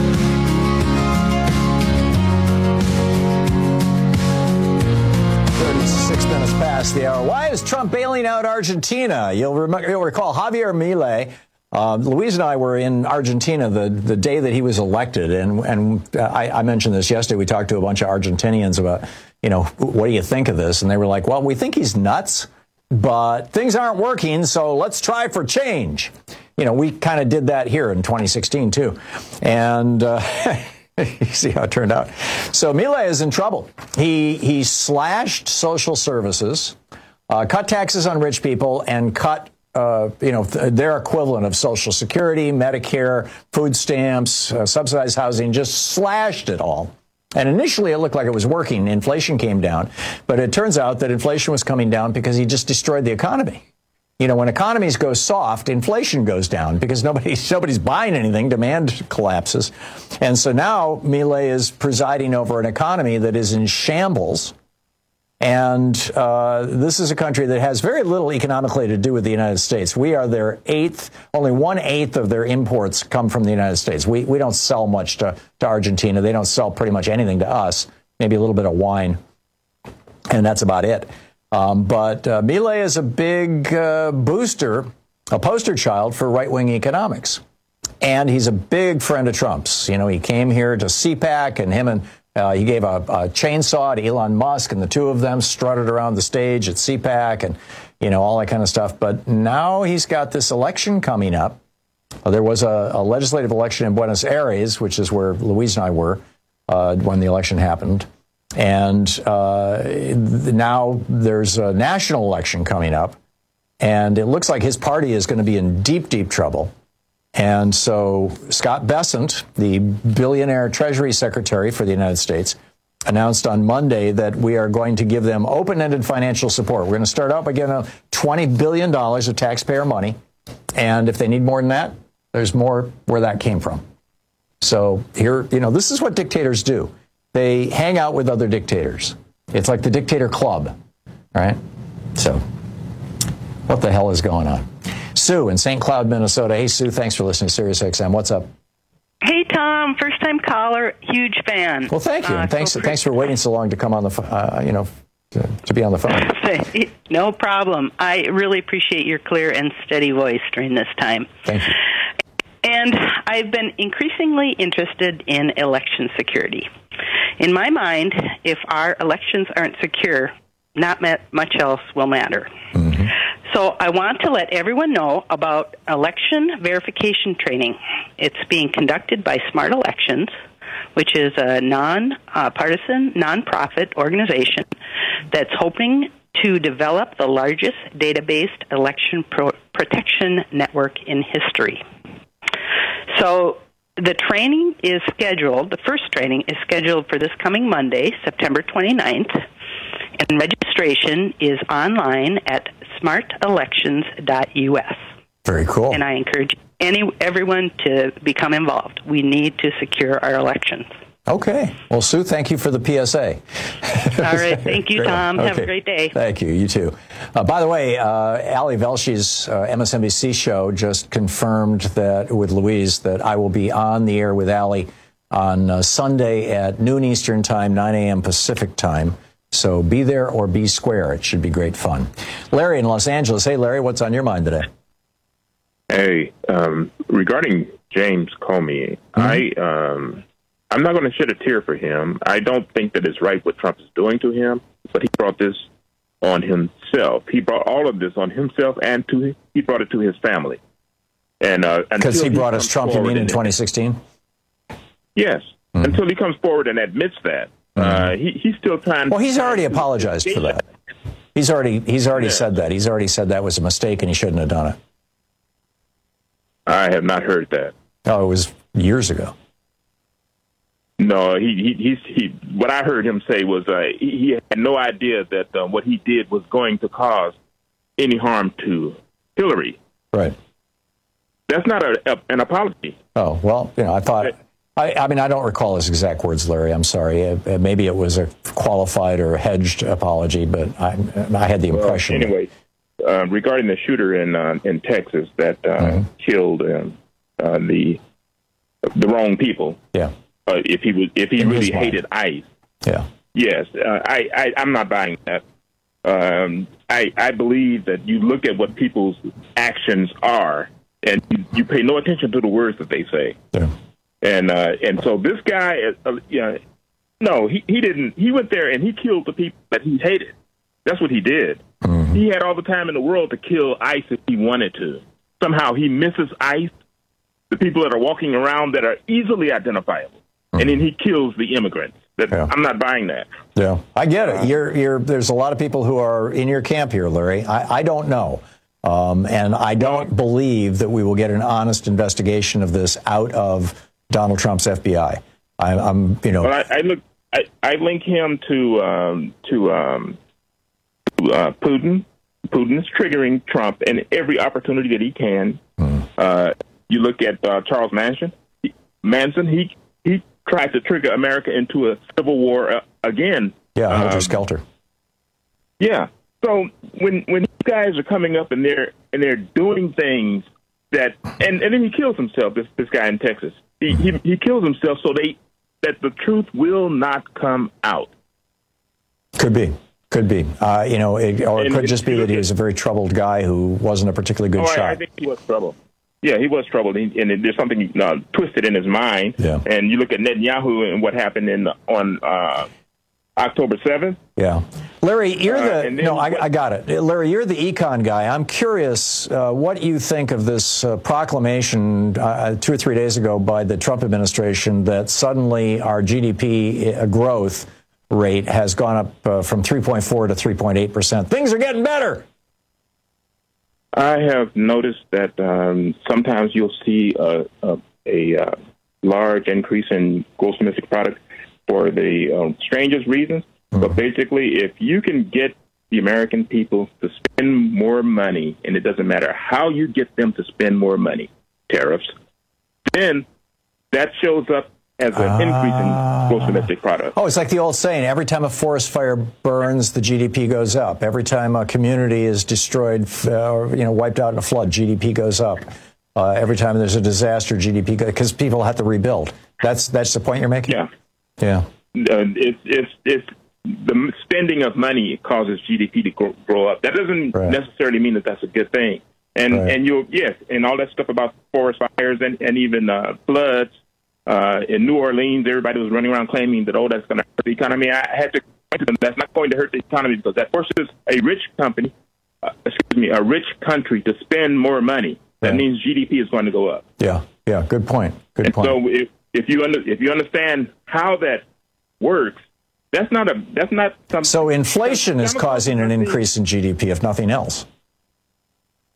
thirty-six minutes past the hour. Why is Trump bailing out Argentina? You'll, rem- you'll recall Javier Milei. Uh, Louise and I were in Argentina the, the day that he was elected, and and uh, I, I mentioned this yesterday. We talked to a bunch of Argentinians about, you know, what do you think of this? And they were like, well, we think he's nuts, but things aren't working, so let's try for change. You know, we kind of did that here in twenty sixteen, too. And uh, you see how it turned out. So Milei is in trouble. He, he slashed social services, uh, cut taxes on rich people, and cut Uh, you know, th- their equivalent of Social Security, Medicare, food stamps, uh, subsidized housing, just slashed it all. And initially it looked like it was working. Inflation came down. But it turns out that inflation was coming down because he just destroyed the economy. You know, when economies go soft, inflation goes down because nobody, nobody's buying anything. Demand collapses. And so now Milei is presiding over an economy that is in shambles. And uh, this is a country that has very little economically to do with the United States. We are their eighth, only one eighth of their imports come from the United States. We we don't sell much to, to Argentina. They don't sell pretty much anything to us, maybe a little bit of wine. And that's about it. Um, but uh, Milei is a big uh, booster, a poster child for right-wing economics. And he's a big friend of Trump's. You know, he came here to C PAC, and him and Uh, he gave a, a chainsaw to Elon Musk, and the two of them strutted around the stage at C PAC and, you know, all that kind of stuff. But now he's got this election coming up. Uh, there was a, a legislative election in Buenos Aires, which is where Louise and I were uh, when the election happened. And uh, now there's a national election coming up. And it looks like his party is going to be in deep, deep trouble. And so Scott Bessent, the billionaire Treasury Secretary for the United States, announced on Monday that we are going to give them open-ended financial support. We're going to start out by giving them twenty billion dollars of taxpayer money. And if they need more than that, there's more where that came from. So here, you know, this is what dictators do. They hang out with other dictators. It's like the dictator club, right? So what the hell is going on? Sue in Saint Cloud, Minnesota. Hey, Sue, thanks for listening to Sirius X M. What's up? Hey, Tom, first-time caller, huge fan. Well, thank you, uh, and thanks, so thanks for waiting so long to come on the, uh, you know, to, to be on the phone. No problem. I really appreciate your clear and steady voice during this time. Thank you. And I've been increasingly interested in election security. In my mind, if our elections aren't secure, not much else will matter. Mm-hmm. So I want to let everyone know about election verification training. It's being conducted by Smart Elections, which is a non-partisan, non-profit organization that's hoping to develop the largest database election pro- protection network in history. So the training is scheduled, the first training is scheduled for this coming Monday, September twenty-ninth, and registration is online at smart elections dot U S. Very cool. And I encourage any everyone to become involved. We need to secure our elections. Okay. Well, Sue, thank you for the P S A. All right. Thank you, Tom. Okay. Have a great day. Thank you. You too. Uh, by the way, uh, Ali Velshi's uh, M S N B C show just confirmed that with Louise that I will be on the air with Ali on uh, Sunday at noon Eastern time, nine a.m. Pacific time. So be there or be square. It should be great fun. Larry in Los Angeles. Hey, Larry, what's on your mind today? Hey, um, regarding James Comey, mm-hmm. I, um, I'm not going to shed a tear for him. I don't think that it's right what Trump is doing to him, but he brought this on himself. He brought all of this on himself, and to he brought it to his family. And uh, because he brought us Trump, you mean, in twenty sixteen? Yes, mm-hmm. until he comes forward and admits that. Mm-hmm. Uh, he, he's still trying. Well, he's already apologized for that. He's already he's already yeah. said that. He's already said that was a mistake and he shouldn't have done it. I have not heard that. Oh, it was years ago. No, he he he's, he. What I heard him say was uh, he, he had no idea that uh, what he did was going to cause any harm to Hillary. Right. That's not a, a, an apology. Oh well, you know, I thought. I, I mean, I don't recall his exact words, Larry. I'm sorry. Uh, maybe it was a qualified or hedged apology, but I, I had the impression. Well, anyway, uh, regarding the shooter in uh, in Texas that uh, mm-hmm. killed um, uh, the the wrong people. Yeah. Uh, if he was, if he in really hated ICE. Yeah. Yes, uh, I, I I'm not buying that. Um, I I believe that you look at what people's actions are, and you, you pay no attention to the words that they say. Yeah. And uh, and so this guy, uh, you know, no, he, he didn't. He went there and he killed the people that he hated. That's what he did. Mm-hmm. He had all the time in the world to kill ICE if he wanted to. Somehow he misses ICE, the people that are walking around that are easily identifiable, mm-hmm. and then he kills the immigrants. That, yeah. I'm not buying that. Yeah, I get it. You're, you're, there's a lot of people who are in your camp here, Larry. I, I don't know. Um, and I don't believe that we will get an honest investigation of this out of Donald Trump's F B I. I, I'm, you know. Well, I, I look. I, I link him to um, to, um, to uh, Putin. Putin is triggering Trump in every opportunity that he can. Mm. Uh, you look at uh, Charles Manson. He, Manson. He he tried to trigger America into a civil war uh, again. Yeah, Helter um, Skelter. Yeah. So when when these guys are coming up and they're and they're doing things that and, and then he kills himself. This this guy in Texas. He, he he kills himself so they that the truth will not come out. Could be, could be. Uh, you know, it, or it could just be that he was a very troubled guy who wasn't a particularly good oh, shot. I, I think he was troubled. Yeah, he was troubled, he, and there's something uh, twisted in his mind. Yeah. And you look at Netanyahu and what happened in on uh, October seventh. Yeah. Larry, you're the, uh, no, I, I got it. Larry, you're the econ guy. I'm curious uh, what you think of this uh, proclamation uh, two or three days ago by the Trump administration that suddenly our G D P growth rate has gone up uh, from three point four to three point eight percent. Things are getting better. I have noticed that um, sometimes you'll see a, a, a uh, large increase in gross domestic product for the uh, strangest reasons. Mm-hmm. But basically, if you can get the American people to spend more money, and it doesn't matter how you get them to spend more money, tariffs, then that shows up as an uh, increase in gross domestic product. Oh, it's like the old saying, every time a forest fire burns, the G D P goes up. Every time a community is destroyed uh, or you know wiped out in a flood, G D P goes up. Uh, every time there's a disaster, G D P goes, because people have to rebuild. That's that's the point you're making? Yeah. Yeah. Uh, it's, it's, it's, the spending of money causes G D P to grow, grow up. That doesn't right. necessarily mean that that's a good thing. And right. and you yes, and all that stuff about forest fires and, and even uh, floods uh, in New Orleans, everybody was running around claiming that, oh, that's going to hurt the economy. I had to point to them, that's not going to hurt the economy because that forces a rich company, uh, excuse me, a rich country to spend more money. That right. means G D P is going to go up. Yeah, yeah, good point. Good and point. So if, if you under, if you understand how that works, That's not a. That's not something. So inflation is causing an increase in G D P, if nothing else.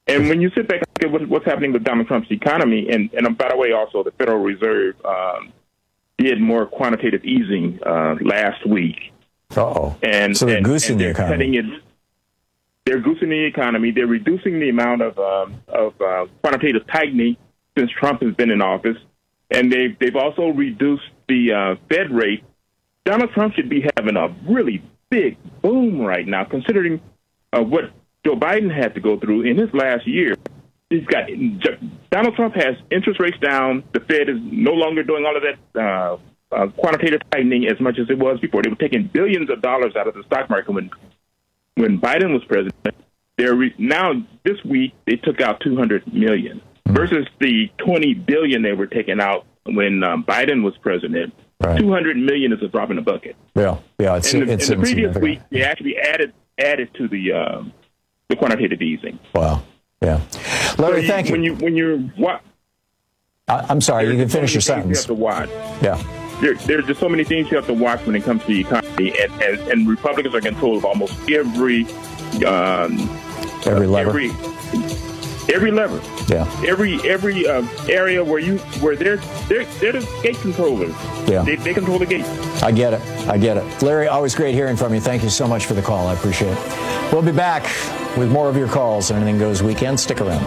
And when you sit back and look at what's happening with Donald Trump's economy, and, and by the way, also the Federal Reserve um, did more quantitative easing uh, last week. Uh-oh. And, so they're and, goosing and the they're economy. It, they're goosing the economy. They're reducing the amount of, um, of uh, quantitative tightening since Trump has been in office. And they've, they've also reduced the uh, Fed rate. Donald Trump should be having a really big boom right now, considering uh, what Joe Biden had to go through in his last year. He's got Donald Trump has interest rates down. The Fed is no longer doing all of that uh, uh, quantitative tightening as much as it was before. They were taking billions of dollars out of the stock market when when Biden was president. They're re- now this week they took out two hundred million mm-hmm. versus the twenty billion they were taking out when um, Biden was president. Right. two hundred million is a drop in the bucket. Yeah, yeah. It's, and the, it's and the previous week they actually added added to the. Um, The quantitative easing. Wow. Yeah. Larry, so you, thank you. When you when you're what? I'm sorry. You can finish so your sentence. You have to watch. Yeah. There, there's just so many things you have to watch when it comes to the economy, and, and, and Republicans are in control of almost every um, every lever. Every, every lever. Yeah. Every every uh, area where you where they're they're they're the gate controllers. Yeah. They, they control the gate. I get it. I get it. Larry, always great hearing from you. Thank you so much for the call. I appreciate it. We'll be back with more of your calls on Anything Goes Weekend. Stick around.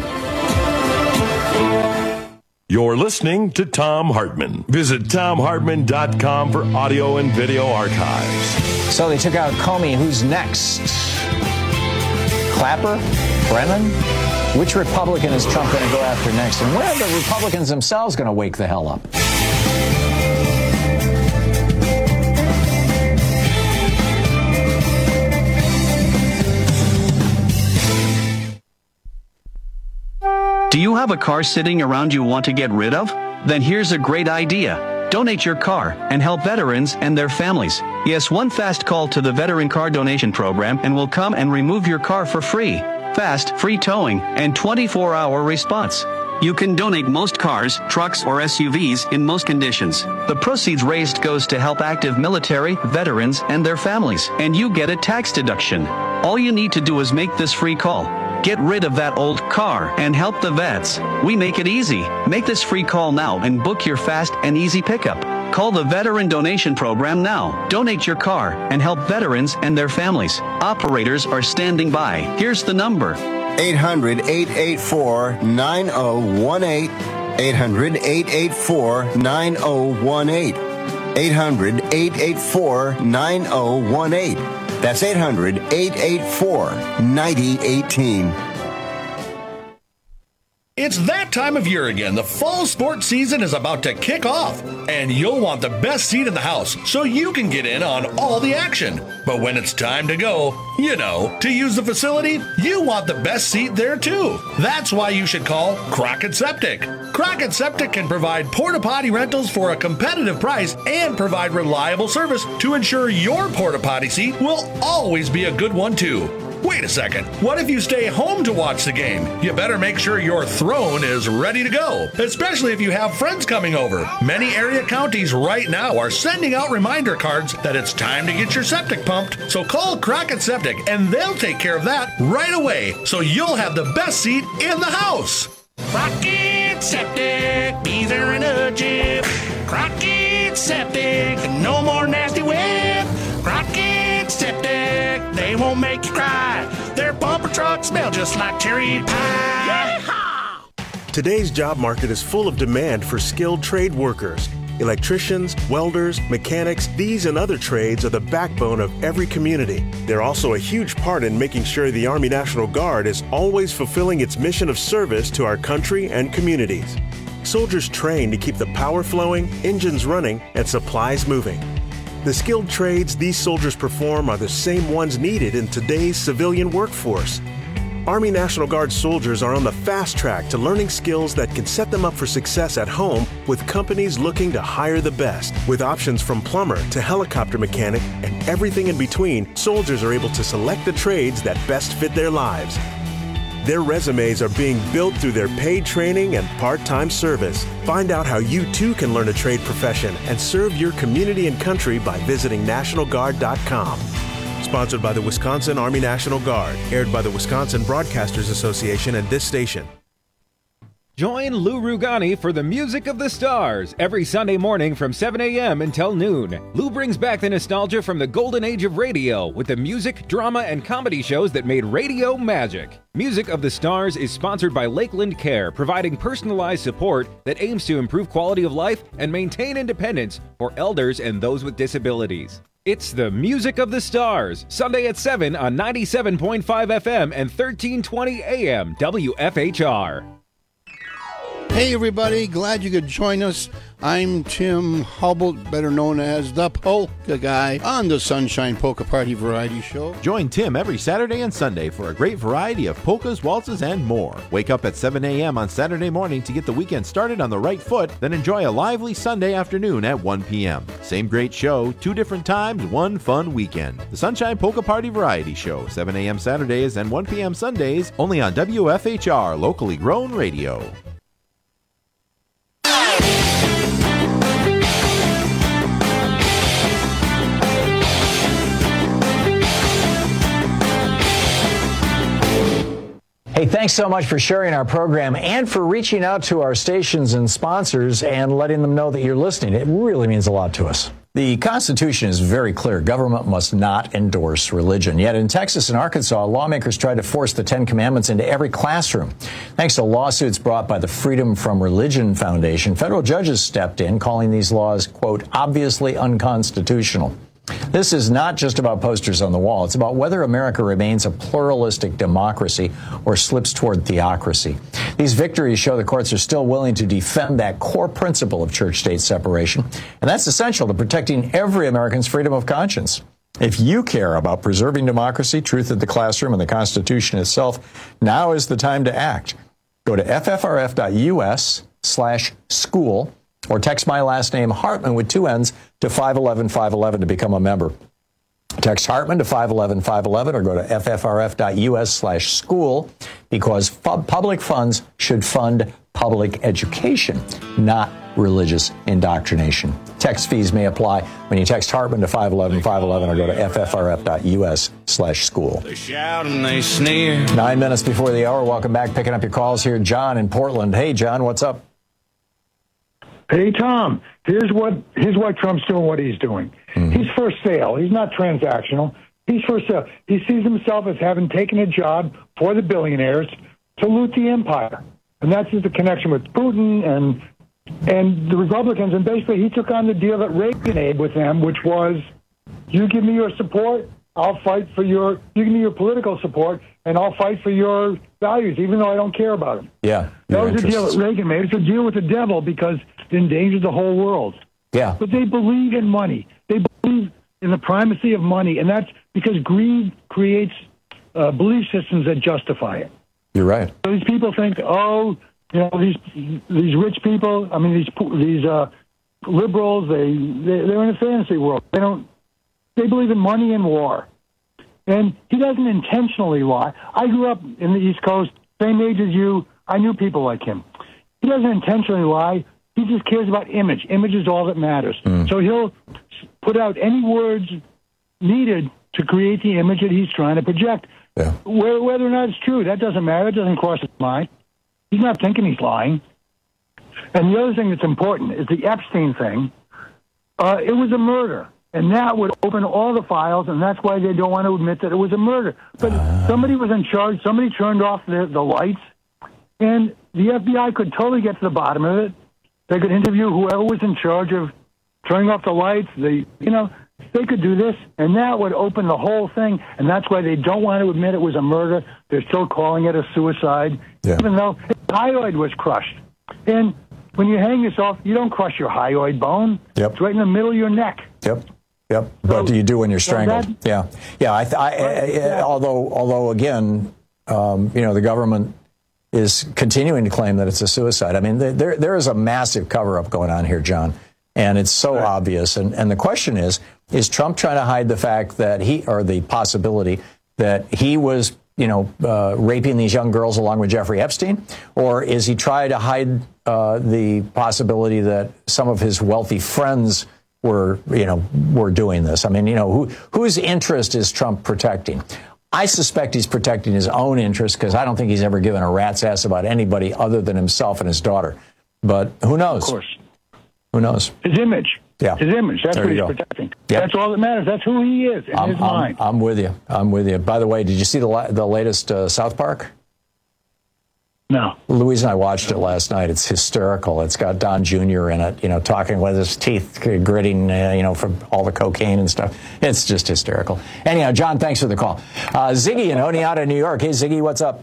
You're listening to Thom Hartmann. Visit Thom Hartmann dot com for audio and video archives. So they took out Comey. Who's next? Clapper? Brennan? Which Republican is Trump going to go after next? And when are the Republicans themselves going to wake the hell up? Do you have a car sitting around you want to get rid of? Then here's a great idea. Donate your car and help veterans and their families. Yes, one fast call to the Veteran Car Donation Program and we'll come and remove your car for free. Fast, free towing, and twenty-four hour response. You can donate most cars, trucks, or S U Vs in most conditions. The proceeds raised goes to help active military, veterans, and their families, and you get a tax deduction. All you need to do is make this free call. Get rid of that old car and help the vets. We make it easy. Make this free call now and book your fast and easy pickup. Call the Veteran Donation Program now. Donate your car and help veterans and their families. Operators are standing by. Here's the number. eight hundred, eight eight four, nine oh one eight. eight hundred, eight eight four, nine oh one eight. eight hundred, eight eight four, nine oh one eight. That's eight hundred, eight eight four, nine oh one eight. It's that time of year again. The fall sports season is about to kick off, and you'll want the best seat in the house so you can get in on all the action. But when it's time to go, you know, to use the facility, you want the best seat there too. That's why you should call Crockett Septic. Crockett Septic can provide porta potty rentals for a competitive price and provide reliable service to ensure your porta potty seat will always be a good one too. Wait a second. What if you stay home to watch the game? You better make sure your throne is ready to go, especially if you have friends coming over. Many area counties right now are sending out reminder cards that it's time to get your septic pumped. So call Crockett Septic and they'll take care of that right away so you'll have the best seat in the house. Crockett Septic, either in a Jeep. Crockett Septic, no more nasty whip. Crockett Septic, they won't make you cry. Their bumper trucks smell just like cherry pie. Yeehaw! Today's job market is full of demand for skilled trade workers. Electricians, welders, mechanics, these and other trades are the backbone of every community. They're also a huge part in making sure the Army National Guard is always fulfilling its mission of service to our country and communities. Soldiers train to keep the power flowing, engines running, and supplies moving. The skilled trades these soldiers perform are the same ones needed in today's civilian workforce. Army National Guard soldiers are on the fast track to learning skills that can set them up for success at home with companies looking to hire the best. With options from plumber to helicopter mechanic and everything in between, soldiers are able to select the trades that best fit their lives. Their resumes are being built through their paid training and part-time service. Find out how you too can learn a trade profession and serve your community and country by visiting National Guard dot com. Sponsored by the Wisconsin Army National Guard. Aired by the Wisconsin Broadcasters Association and this station. Join Lou Rugani for the Music of the Stars every Sunday morning from seven a.m. until noon. Lou brings back the nostalgia from the golden age of radio with the music, drama, and comedy shows that made radio magic. Music of the Stars is sponsored by Lakeland Care, providing personalized support that aims to improve quality of life and maintain independence for elders and those with disabilities. It's the Music of the Stars, Sunday at seven on ninety-seven point five F M and thirteen twenty A M W F H R. Hey everybody, glad you could join us. I'm Tim Hubble, better known as the Polka Guy, on the Sunshine Polka Party Variety Show. Join Tim every Saturday and Sunday for a great variety of polkas, waltzes, and more. Wake up at seven a.m. on Saturday morning to get the weekend started on the right foot, then enjoy a lively Sunday afternoon at one p.m. Same great show, two different times, one fun weekend. The Sunshine Polka Party Variety Show, seven a.m. Saturdays and one p.m. Sundays, only on W F H R, locally grown radio. Hey, thanks so much for sharing our program and for reaching out to our stations and sponsors and letting them know that you're listening. It really means a lot to us. The Constitution is very clear. Government must not endorse religion. Yet in Texas and Arkansas, lawmakers tried to force the Ten Commandments into every classroom. Thanks to lawsuits brought by the Freedom from Religion Foundation, federal judges stepped in, calling these laws, quote, obviously unconstitutional. This is not just about posters on the wall. It's about whether America remains a pluralistic democracy or slips toward theocracy. These victories show the courts are still willing to defend that core principle of church-state separation, and that's essential to protecting every American's freedom of conscience. If you care about preserving democracy, truth in the classroom, and the Constitution itself, now is the time to act. Go to ffrf.us slash school or text my last name, Hartman, with two N's, to five one one five one one to become a member. Text Hartman to five one one five one one or go to ffrf.us slash school because fu- public funds should fund public education, not religious indoctrination. Text fees may apply when you text Hartman to five one one five one one or go to ffrf.us slash school. They shout and they sneer. Nine minutes before the hour. Welcome back. Picking up your calls here. John in Portland. Hey, John, what's up? Hey, Tom, here's what here's why Trump's doing what he's doing. Mm-hmm. He's for sale. He's not transactional. He's for sale. He sees himself as having taken a job for the billionaires to loot the empire. And that's just the connection with Putin and and the Republicans. And basically, he took on the deal that Reagan made with them, which was, you give me your support, I'll fight for your, you give me your political support, and I'll fight for your values, even though I don't care about them. Yeah. That was the deal that Reagan made. It's a deal with the devil because it endangers the whole world. Yeah. But they believe in money. They believe in the primacy of money, and that's because greed creates uh, belief systems that justify it. You're right. So these people think, oh, you know, these these rich people, I mean, these these uh, liberals, they, they, they're in a fantasy world. They don't, they believe in money and war. And he doesn't intentionally lie. I grew up in the East Coast, same age as you. I knew people like him. He doesn't intentionally lie. He just cares about image. Image is all that matters. Mm. So he'll put out any words needed to create the image that he's trying to project. Yeah. Whether or not it's true, that doesn't matter. It doesn't cross his mind. He's not thinking he's lying. And the other thing that's important is the Epstein thing. Uh, it was a murder. And that would open all the files, and that's why they don't want to admit that it was a murder. But uh. somebody was in charge. Somebody turned off the, the lights, and the F B I could totally get to the bottom of it. They could interview whoever was in charge of turning off the lights. They, you know, they could do this, and that would open the whole thing. And that's why they don't want to admit it was a murder. They're still calling it a suicide, yeah. even though his hyoid was crushed. And when you hang yourself, you don't crush your hyoid bone. Yep. It's right in the middle of your neck. Yep. Yep. So, but you do when you're strangled. So that, yeah. Yeah. I, I, I, I, although, although again, um, you know, the government is continuing to claim that it's a suicide. I mean, there there is a massive cover-up going on here, John, and it's so right. obvious. And and the question is, is Trump trying to hide the fact that he, or the possibility that he was, you know, uh, raping these young girls along with Jeffrey Epstein, or is he trying to hide uh, the possibility that some of his wealthy friends were, you know, were doing this. I mean, you know, who whose interest is Trump protecting? I suspect he's protecting his own interest because I don't think he's ever given a rat's ass about anybody other than himself and his daughter. But who knows? Of course. Who knows? His image. Yeah. His image. That's There what you he's go. protecting. Yep. That's all that matters. That's who he is in I'm, his I'm, mind. I'm with you. I'm with you. By the way, did you see the la- the latest uh, South Park? No. Louise and I watched it last night. It's hysterical. It's got Don Junior in it, you know, talking with his teeth gritting, uh, you know, from all the cocaine and stuff. It's just hysterical. Anyhow, John, thanks for the call. Uh, Ziggy in Oneonta, New York. Hey, Ziggy, what's up?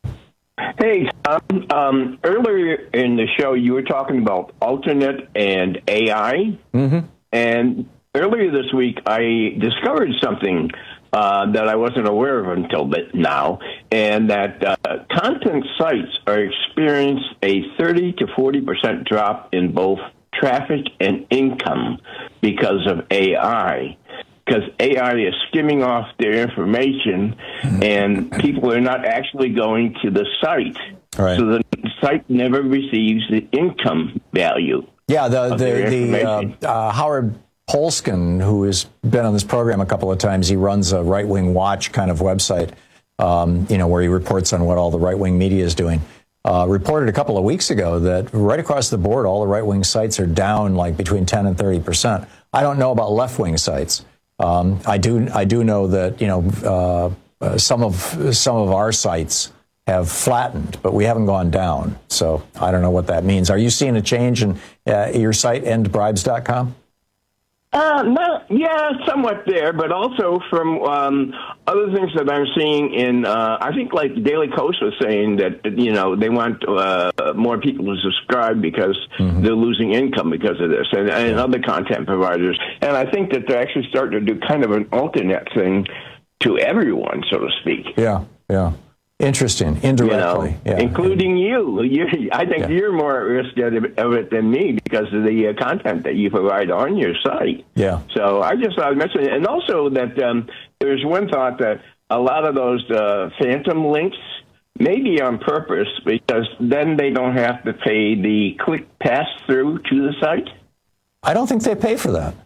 Hey, Tom. Um, earlier in the show, you were talking about alternate and A I. Mm-hmm. And earlier this week, I discovered something uh, that I wasn't aware of until now, and that uh, content sites are experiencing a thirty to forty percent drop in both traffic and income because of A I. Because A I is skimming off their information, and people are not actually going to the site. Right. So the site never receives the income value. Yeah, the of their the, the uh, information. uh, Howard Polskin, who has been on this program a couple of times, he runs a Right Wing Watch kind of website, um, you know, where he reports on what all the right wing media is doing. Uh, reported a couple of weeks ago that right across the board, all the right wing sites are down like between ten and thirty percent. I don't know about left wing sites. Um, I do I do know that, you know, uh, uh, some of some of our sites have flattened, but we haven't gone down. So I don't know what that means. Are you seeing a change in uh, your site, end bribes dot com? Uh, not, yeah, somewhat there, but also from um, other things that I'm seeing in, uh, I think like Daily Kos was saying that, you know, they want uh, more people to subscribe because mm-hmm. they're losing income because of this, and, and other content providers. And I think that they're actually starting to do kind of an alternate thing to everyone, so to speak. Yeah, yeah. Interesting, indirectly, you know, yeah. including you. you. I think yeah. you're more at risk of it than me because of the uh, content that you provide on your site. Yeah. So I just thought I'd mention it. And also that um, there's one thought that a lot of those uh, phantom links may be on purpose because then they don't have to pay the click pass-through to the site. I don't think they pay for that.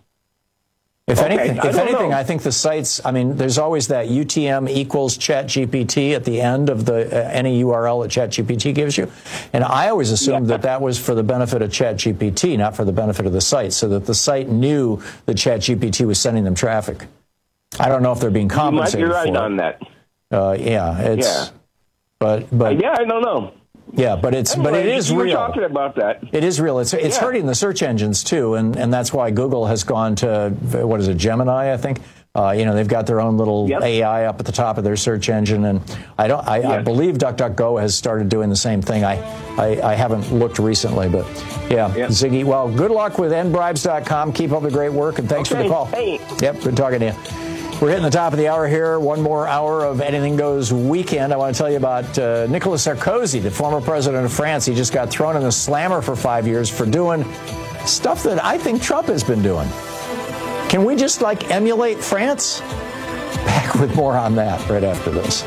If okay, anything, I if anything, know. I think the sites, I mean, there's always that U T M equals ChatGPT at the end of the uh, any U R L that ChatGPT gives you. And I always assumed yeah. that that was for the benefit of ChatGPT, not for the benefit of the site, so that the site knew that ChatGPT was sending them traffic. I don't know if they're being compensated you might be right for on it. that. Uh, yeah, it's, yeah. but, but. Uh, yeah, I don't know. Yeah, but it's anyway, but it is you real. Were talking about that. It is real. It's it's yeah. hurting the search engines too, and, and that's why Google has gone to what is it, Gemini? I think. Uh, you know, they've got their own little yep. A I up at the top of their search engine, and I don't. I, yes. I believe DuckDuckGo has started doing the same thing. I I, I haven't looked recently, but yeah, yep. Ziggy. Well, good luck with end bribes dot com. Keep up the great work, and thanks okay. for the call. Hey. Yep, good talking to you. We're hitting the top of the hour here. One more hour of Anything Goes weekend. I want to tell you about uh, Nicolas Sarkozy, the former president of France. He just got thrown in the slammer for five years for doing stuff that I think Trump has been doing. Can we just, like, emulate France? Back with more on that right after this.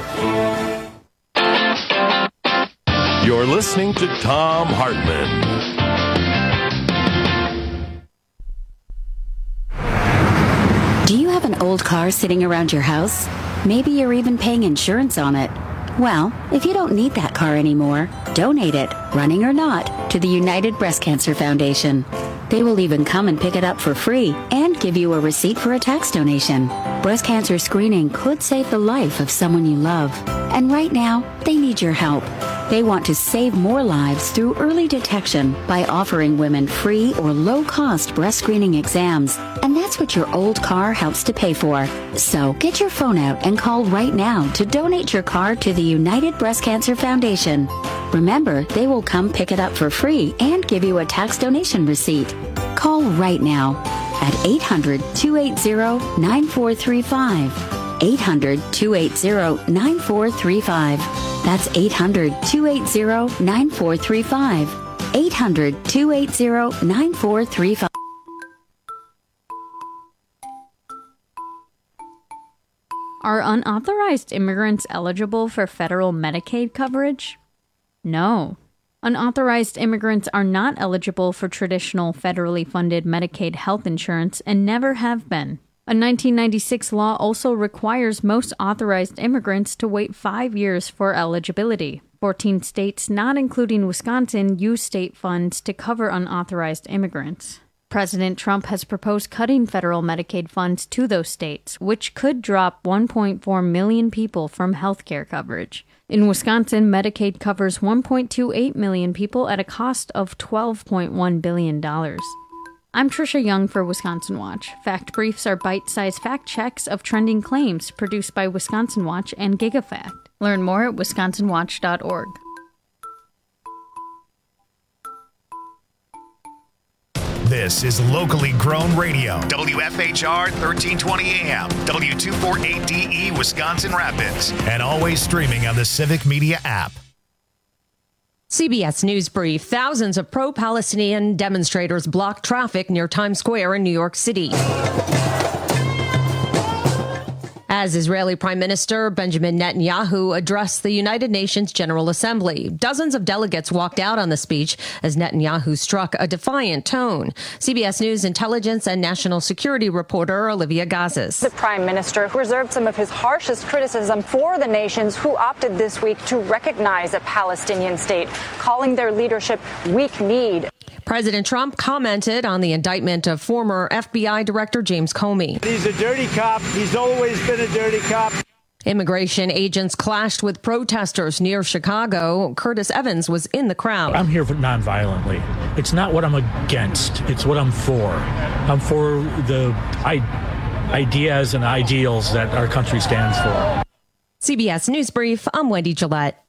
You're listening to Thom Hartmann. Do you have an old car sitting around your house? Maybe you're even paying insurance on it. Well, if you don't need that car anymore, donate it, running or not, to the United Breast Cancer Foundation. They will even come and pick it up for free and give you a receipt for a tax donation. Breast cancer screening could save the life of someone you love. And right now, they need your help. They want to save more lives through early detection by offering women free or low-cost breast screening exams. And that's what your old car helps to pay for. So get your phone out and call right now to donate your car to the United Breast Cancer Foundation. Remember, they will come pick it up for free and give you a tax donation receipt. Call right now at eight hundred, two eight zero, nine four three five. eight hundred, two eight zero, nine four three five. That's eight hundred, two eight zero, nine four three five. eight hundred, two eight zero, nine four three five. Are unauthorized immigrants eligible for federal Medicaid coverage? No. Unauthorized immigrants are not eligible for traditional federally funded Medicaid health insurance and never have been. A nineteen ninety-six law also requires most authorized immigrants to wait five years for eligibility. fourteen states, not including Wisconsin, use state funds to cover unauthorized immigrants. President Trump has proposed cutting federal Medicaid funds to those states, which could drop one point four million people from health care coverage. In Wisconsin, Medicaid covers one point two eight million people at a cost of twelve point one billion dollars. I'm Trisha Young for Wisconsin Watch. Fact Briefs are bite-sized fact checks of trending claims produced by Wisconsin Watch and GigaFact. Learn more at wisconsin watch dot org. This is locally grown radio. W F H R thirteen twenty A M, W two forty-eight D E, Wisconsin Rapids, and always streaming on the Civic Media app. C B S News Brief. Thousands of pro-Palestinian demonstrators blocked traffic near Times Square in New York City. As Israeli Prime Minister Benjamin Netanyahu addressed the United Nations General Assembly, dozens of delegates walked out on the speech as Netanyahu struck a defiant tone. C B S News intelligence and national security reporter Olivia Gazis. The Prime Minister reserved some of his harshest criticism for the nations who opted this week to recognize a Palestinian state, calling their leadership weak-kneed. President Trump commented on the indictment of former F B I Director James Comey. He's a dirty cop. He's always been a dirty cop. Immigration agents clashed with protesters near Chicago. Curtis Evans was in the crowd. I'm here for nonviolently. It's not what I'm against. It's what I'm for. I'm for the I- ideas and ideals that our country stands for. C B S News Brief, I'm Wendy Gillette.